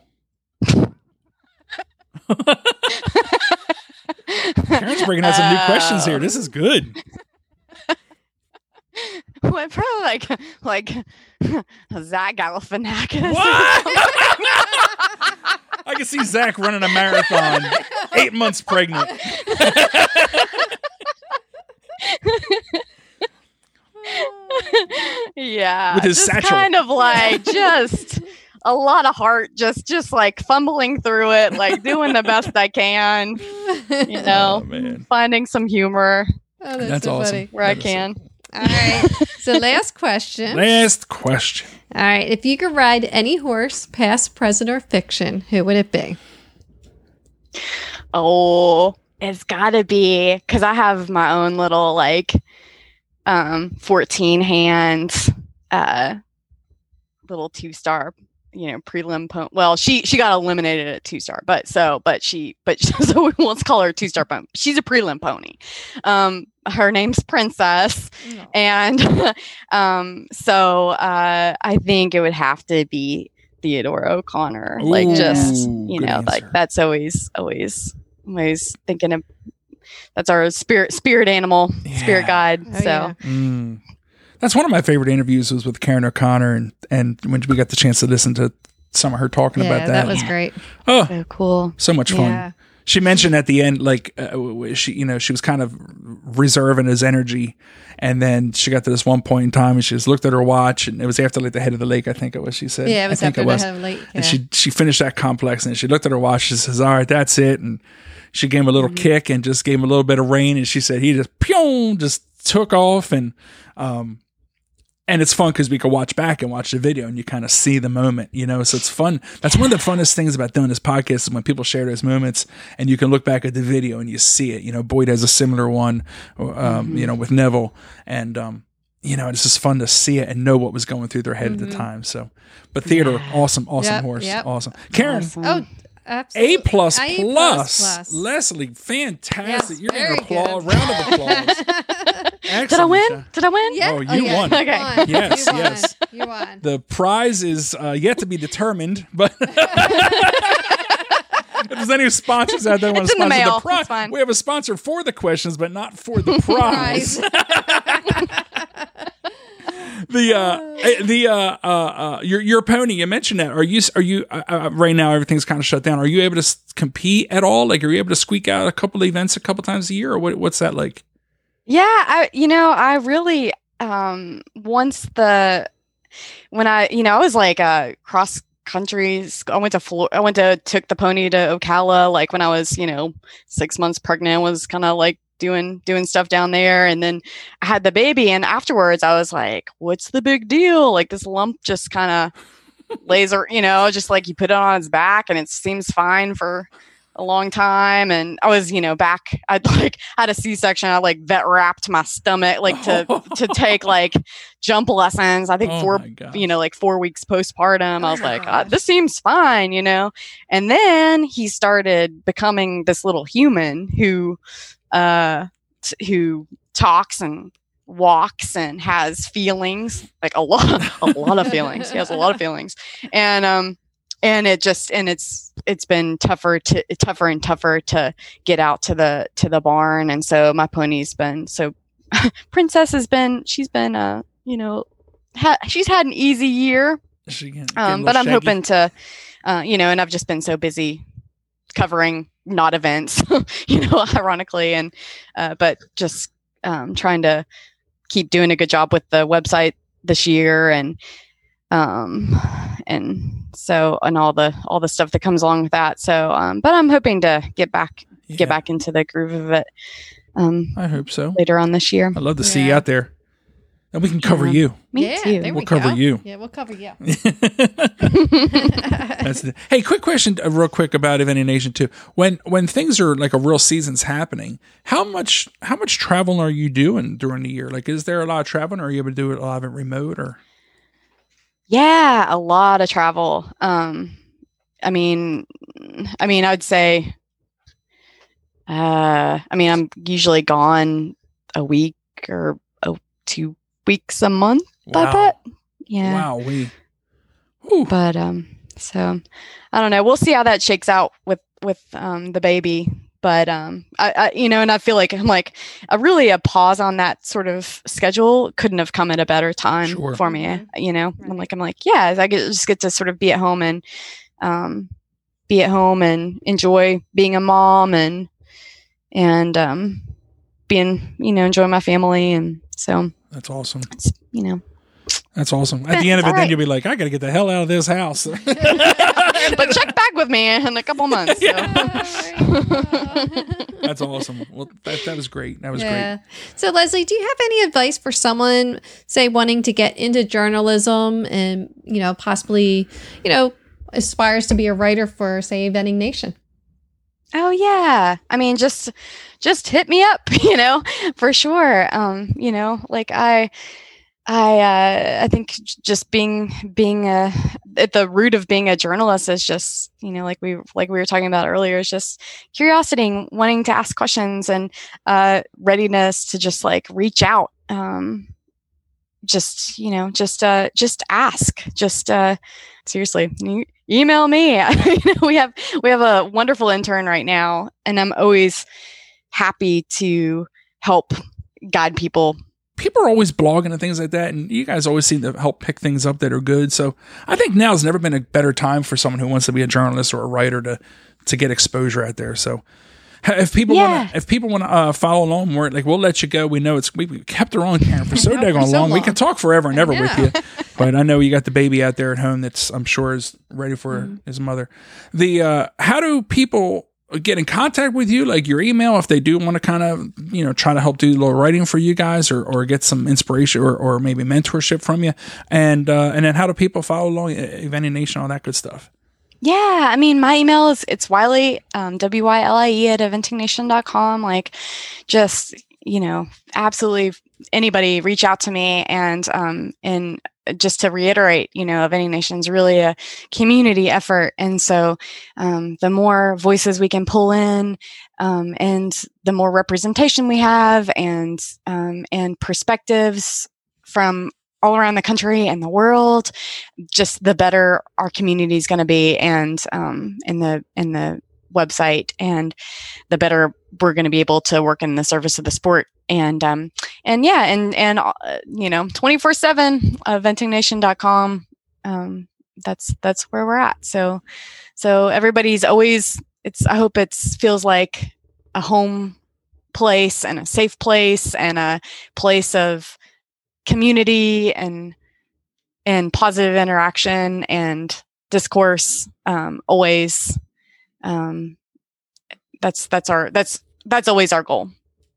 Karen's bringing out some new questions here. This is good. Well, probably like like Zach Galifianakis. What? I can see Zach running a marathon, eight months pregnant. Yeah, With his just satchel. kind of like just a lot of heart, just just like fumbling through it, like doing the best I can, you know, Oh, man. finding some humor Oh, that's, That's so awesome. funny. where I That is so can. All right. So last question. Last question. All right. If you could ride any horse, past, present, or fiction, who would it be? Oh, it's got to be because I have my own little like um fourteen hands uh little two star, you know, prelim pony. Well, she she got eliminated at two star, but so but she but so let's call her two star pony. She's a prelim pony. Um, her name's Princess, and um, so uh, I think it would have to be Theodore O'Connor. Like Ooh, just you good know, like answer. that's always always always thinking of. That's our spirit spirit animal, Yeah. spirit guide. Oh, so yeah. Mm. That's one of my favorite interviews was with Karen O'Connor, and and when we got the chance to listen to some of her talking Yeah, about that. that was great. Oh, So cool. so much fun. Yeah. She mentioned at the end, like uh, she, you know, she was kind of reserving his energy, and then she got to this one point in time, and she just looked at her watch, and it was after like the head of the lake, I think it was. She said, Yeah, it was I think after it the was. head of the lake, yeah. And she she finished that complex, and she looked at her watch. She says, "All right, that's it." And she gave him a little Mm-hmm. kick and just gave him a little bit of rain, and she said he just pew just took off, and um. And it's fun because we can watch back and watch the video and you kind of see the moment, you know, so it's fun. That's one of the funnest things about doing this podcast is when people share those moments and you can look back at the video and you see it. You know, Boyd has a similar one, um, mm-hmm. you know, with Neville. And, um, you know, it's just fun to see it and know what was going through their head mm-hmm. at the time. So, but theater, yeah. awesome, awesome Yep, horse. yep. Awesome. Karen. Awesome. Oh, absolutely. A plus A plus. plus. Leslie, fantastic. Yes, You're very getting an applause. good. Round of applause. Excellent. Did I win? Michelle. Did I win? Yeah. Oh, you yeah. won. You Okay. won. Yes, you won. yes. You won. The prize is uh, yet to be determined, but if there's any sponsors out there that want It's to in the sponsor mail. the prize, It's fine. we have a sponsor for the questions, but not for the prize. the uh, the uh, uh, uh, your your pony, you mentioned that. Are you are you uh, uh, right now? Everything's kind of shut down. Are you able to s- compete at all? Like, are you able to squeak out a couple of events a couple times a year, or what, what's that like? Yeah, I you know, I really um once the when I you know, I was like uh cross country I went to Flor- I went to took the pony to Ocala like when I was, you know, six months pregnant, was kind of like doing doing stuff down there, and then I had the baby, and afterwards I was like, what's the big deal? Like this lump just kind of laser, you know, just like you put it on its back and it seems fine for a long time. And I was, you know, back, I'd like had a C-section. I like vet wrapped my stomach, like to, to take like jump lessons. I think Oh four, my gosh. you know, like four weeks postpartum. Oh I was my like, uh, gosh. this seems fine, you know? And then he started becoming this little human who, uh, t- who talks and walks and has feelings, like a lot, a lot of feelings. He has a lot of feelings. And, um, and it just and it's it's been tougher to tougher and tougher to get out to the to the barn, and so my pony's been so Princess has been she's been uh you know ha- she's had an easy year, She can- get a um, little but I'm shaggy. hoping to uh, you know, and I've just been so busy covering not events, you know, ironically, and uh, but just um, trying to keep doing a good job with the website this year, and um and so and all the all the stuff that comes along with that. So um but I'm hoping to get back Yeah, get back into the groove of it um I hope so. later on this year. I'd love to see you Yeah. out there, and we can cover Yeah. you. Me yeah, too. there We'll we cover go. you. Yeah, we'll cover you. That's the, hey, quick question, uh, real quick about Event Nation too. When when things are like a real season's happening, how much how much travel are you doing during the year? Like, is there a lot of traveling, or are you able to do it a lot of it remote? Or Yeah, a lot of travel. Um, I mean, I mean, I'd say, uh, I mean, I'm usually gone a week or oh, two weeks a month. I bet. Yeah. wow, we. Whew. But um, so I don't know. We'll see how that shakes out with with um the baby. But um, I, I you know, and I feel like I'm like a really a pause on that sort of schedule couldn't have come at a better time Sure. for me. Mhm. You know, Right. I'm like I'm like yeah, I get, just get to sort of be at home and um, be at home and enjoy being a mom and and um, being you know enjoying my family, and so That's awesome. it's you know. That's awesome. At the end of it, All then right. you'll be like, I got to get the hell out of this house. But check back with me in a couple months. So. That's awesome. Well, that, that was great. That was Yeah. So, Leslie, do you have any advice for someone, say, wanting to get into journalism and, you know, possibly, you know, aspires to be a writer for, say, Vending Nation? Oh yeah. I mean, just just hit me up, you know, for sure. Um, you know, like I I uh I think j- just being being a at the root of being a journalist is just, you know, like we like we were talking about earlier, is just curiosity and wanting to ask questions, and uh readiness to just like reach out. Um just, you know, just uh just ask. Just uh seriously, you email me. You know, we have we have a wonderful intern right now, and I'm always happy to help guide people people are always blogging and things like that, and you guys always seem to help pick things up that are good. So I think now has never been a better time for someone who wants to be a journalist or a writer to to get exposure out there. So if people Yeah. want to, if people want to uh, follow along, we're like, we'll let you go. We know it's we, we kept her on, Karen, for so I know, daggone for so long. We long. can talk forever and ever I with know. you, but I know you got the baby out there at home that's I'm sure is ready for Mm-hmm. his mother. The uh, how do people get in contact with you? Like your email, if they do want to kind of you know try to help do a little writing for you guys, or or get some inspiration or or maybe mentorship from you, and uh, and then how do people follow along, Eventing Nation, all that good stuff. Yeah, I mean, my email is it's Wiley, um, W Y L I E at eventing nation dot com. Like, just you know, absolutely anybody reach out to me, and um, and just to reiterate, you know, Eventing Nation is really a community effort, and so um, the more voices we can pull in, um, and the more representation we have, and um, and perspectives from all around the country and the world, just the better our community is going to be, and um, in the in the website, and the better we're going to be able to work in the service of the sport, and um, and yeah, and and uh, you know, twenty-four seven, eventing nation dot com. Um, that's that's where we're at. So so everybody's always. It's I hope it feels like a home place and a safe place and a place of community and and positive interaction and discourse. Um, always, um, that's that's our that's that's always our goal.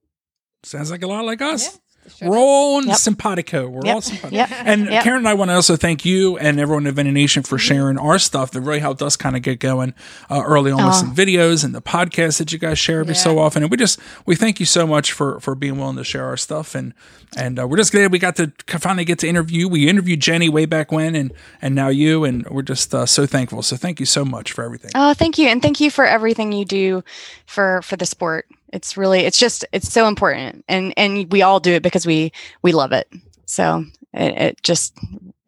Sounds like a lot like us. Yeah, sure. We're all Yep. simpatico. We're Yep. all simpatico. Yep. And Yep. Karen and I want to also thank you and everyone at Eventing Nation for sharing our stuff that really helped us kind of get going uh, early on with Aw. some videos and the podcast that you guys share every so Yeah. often. And we just we thank you so much for for being willing to share our stuff. And and uh, we're just glad we got to finally get to interview. We interviewed Jenny way back when, and and now you, and we're just uh, so thankful. So thank you so much for everything. Oh, thank you, and thank you for everything you do for for the sport. It's really, it's just, it's so important, and and we all do it because we we love it. So it, it just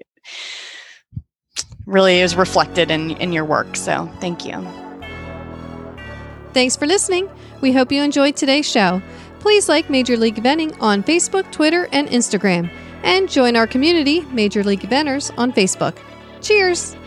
really is reflected in in your work. So thank you. Thanks for listening. We hope you enjoyed today's show. Please like Major League Eventing on Facebook, Twitter, and Instagram, and join our community, Major League Eventers, on Facebook. Cheers!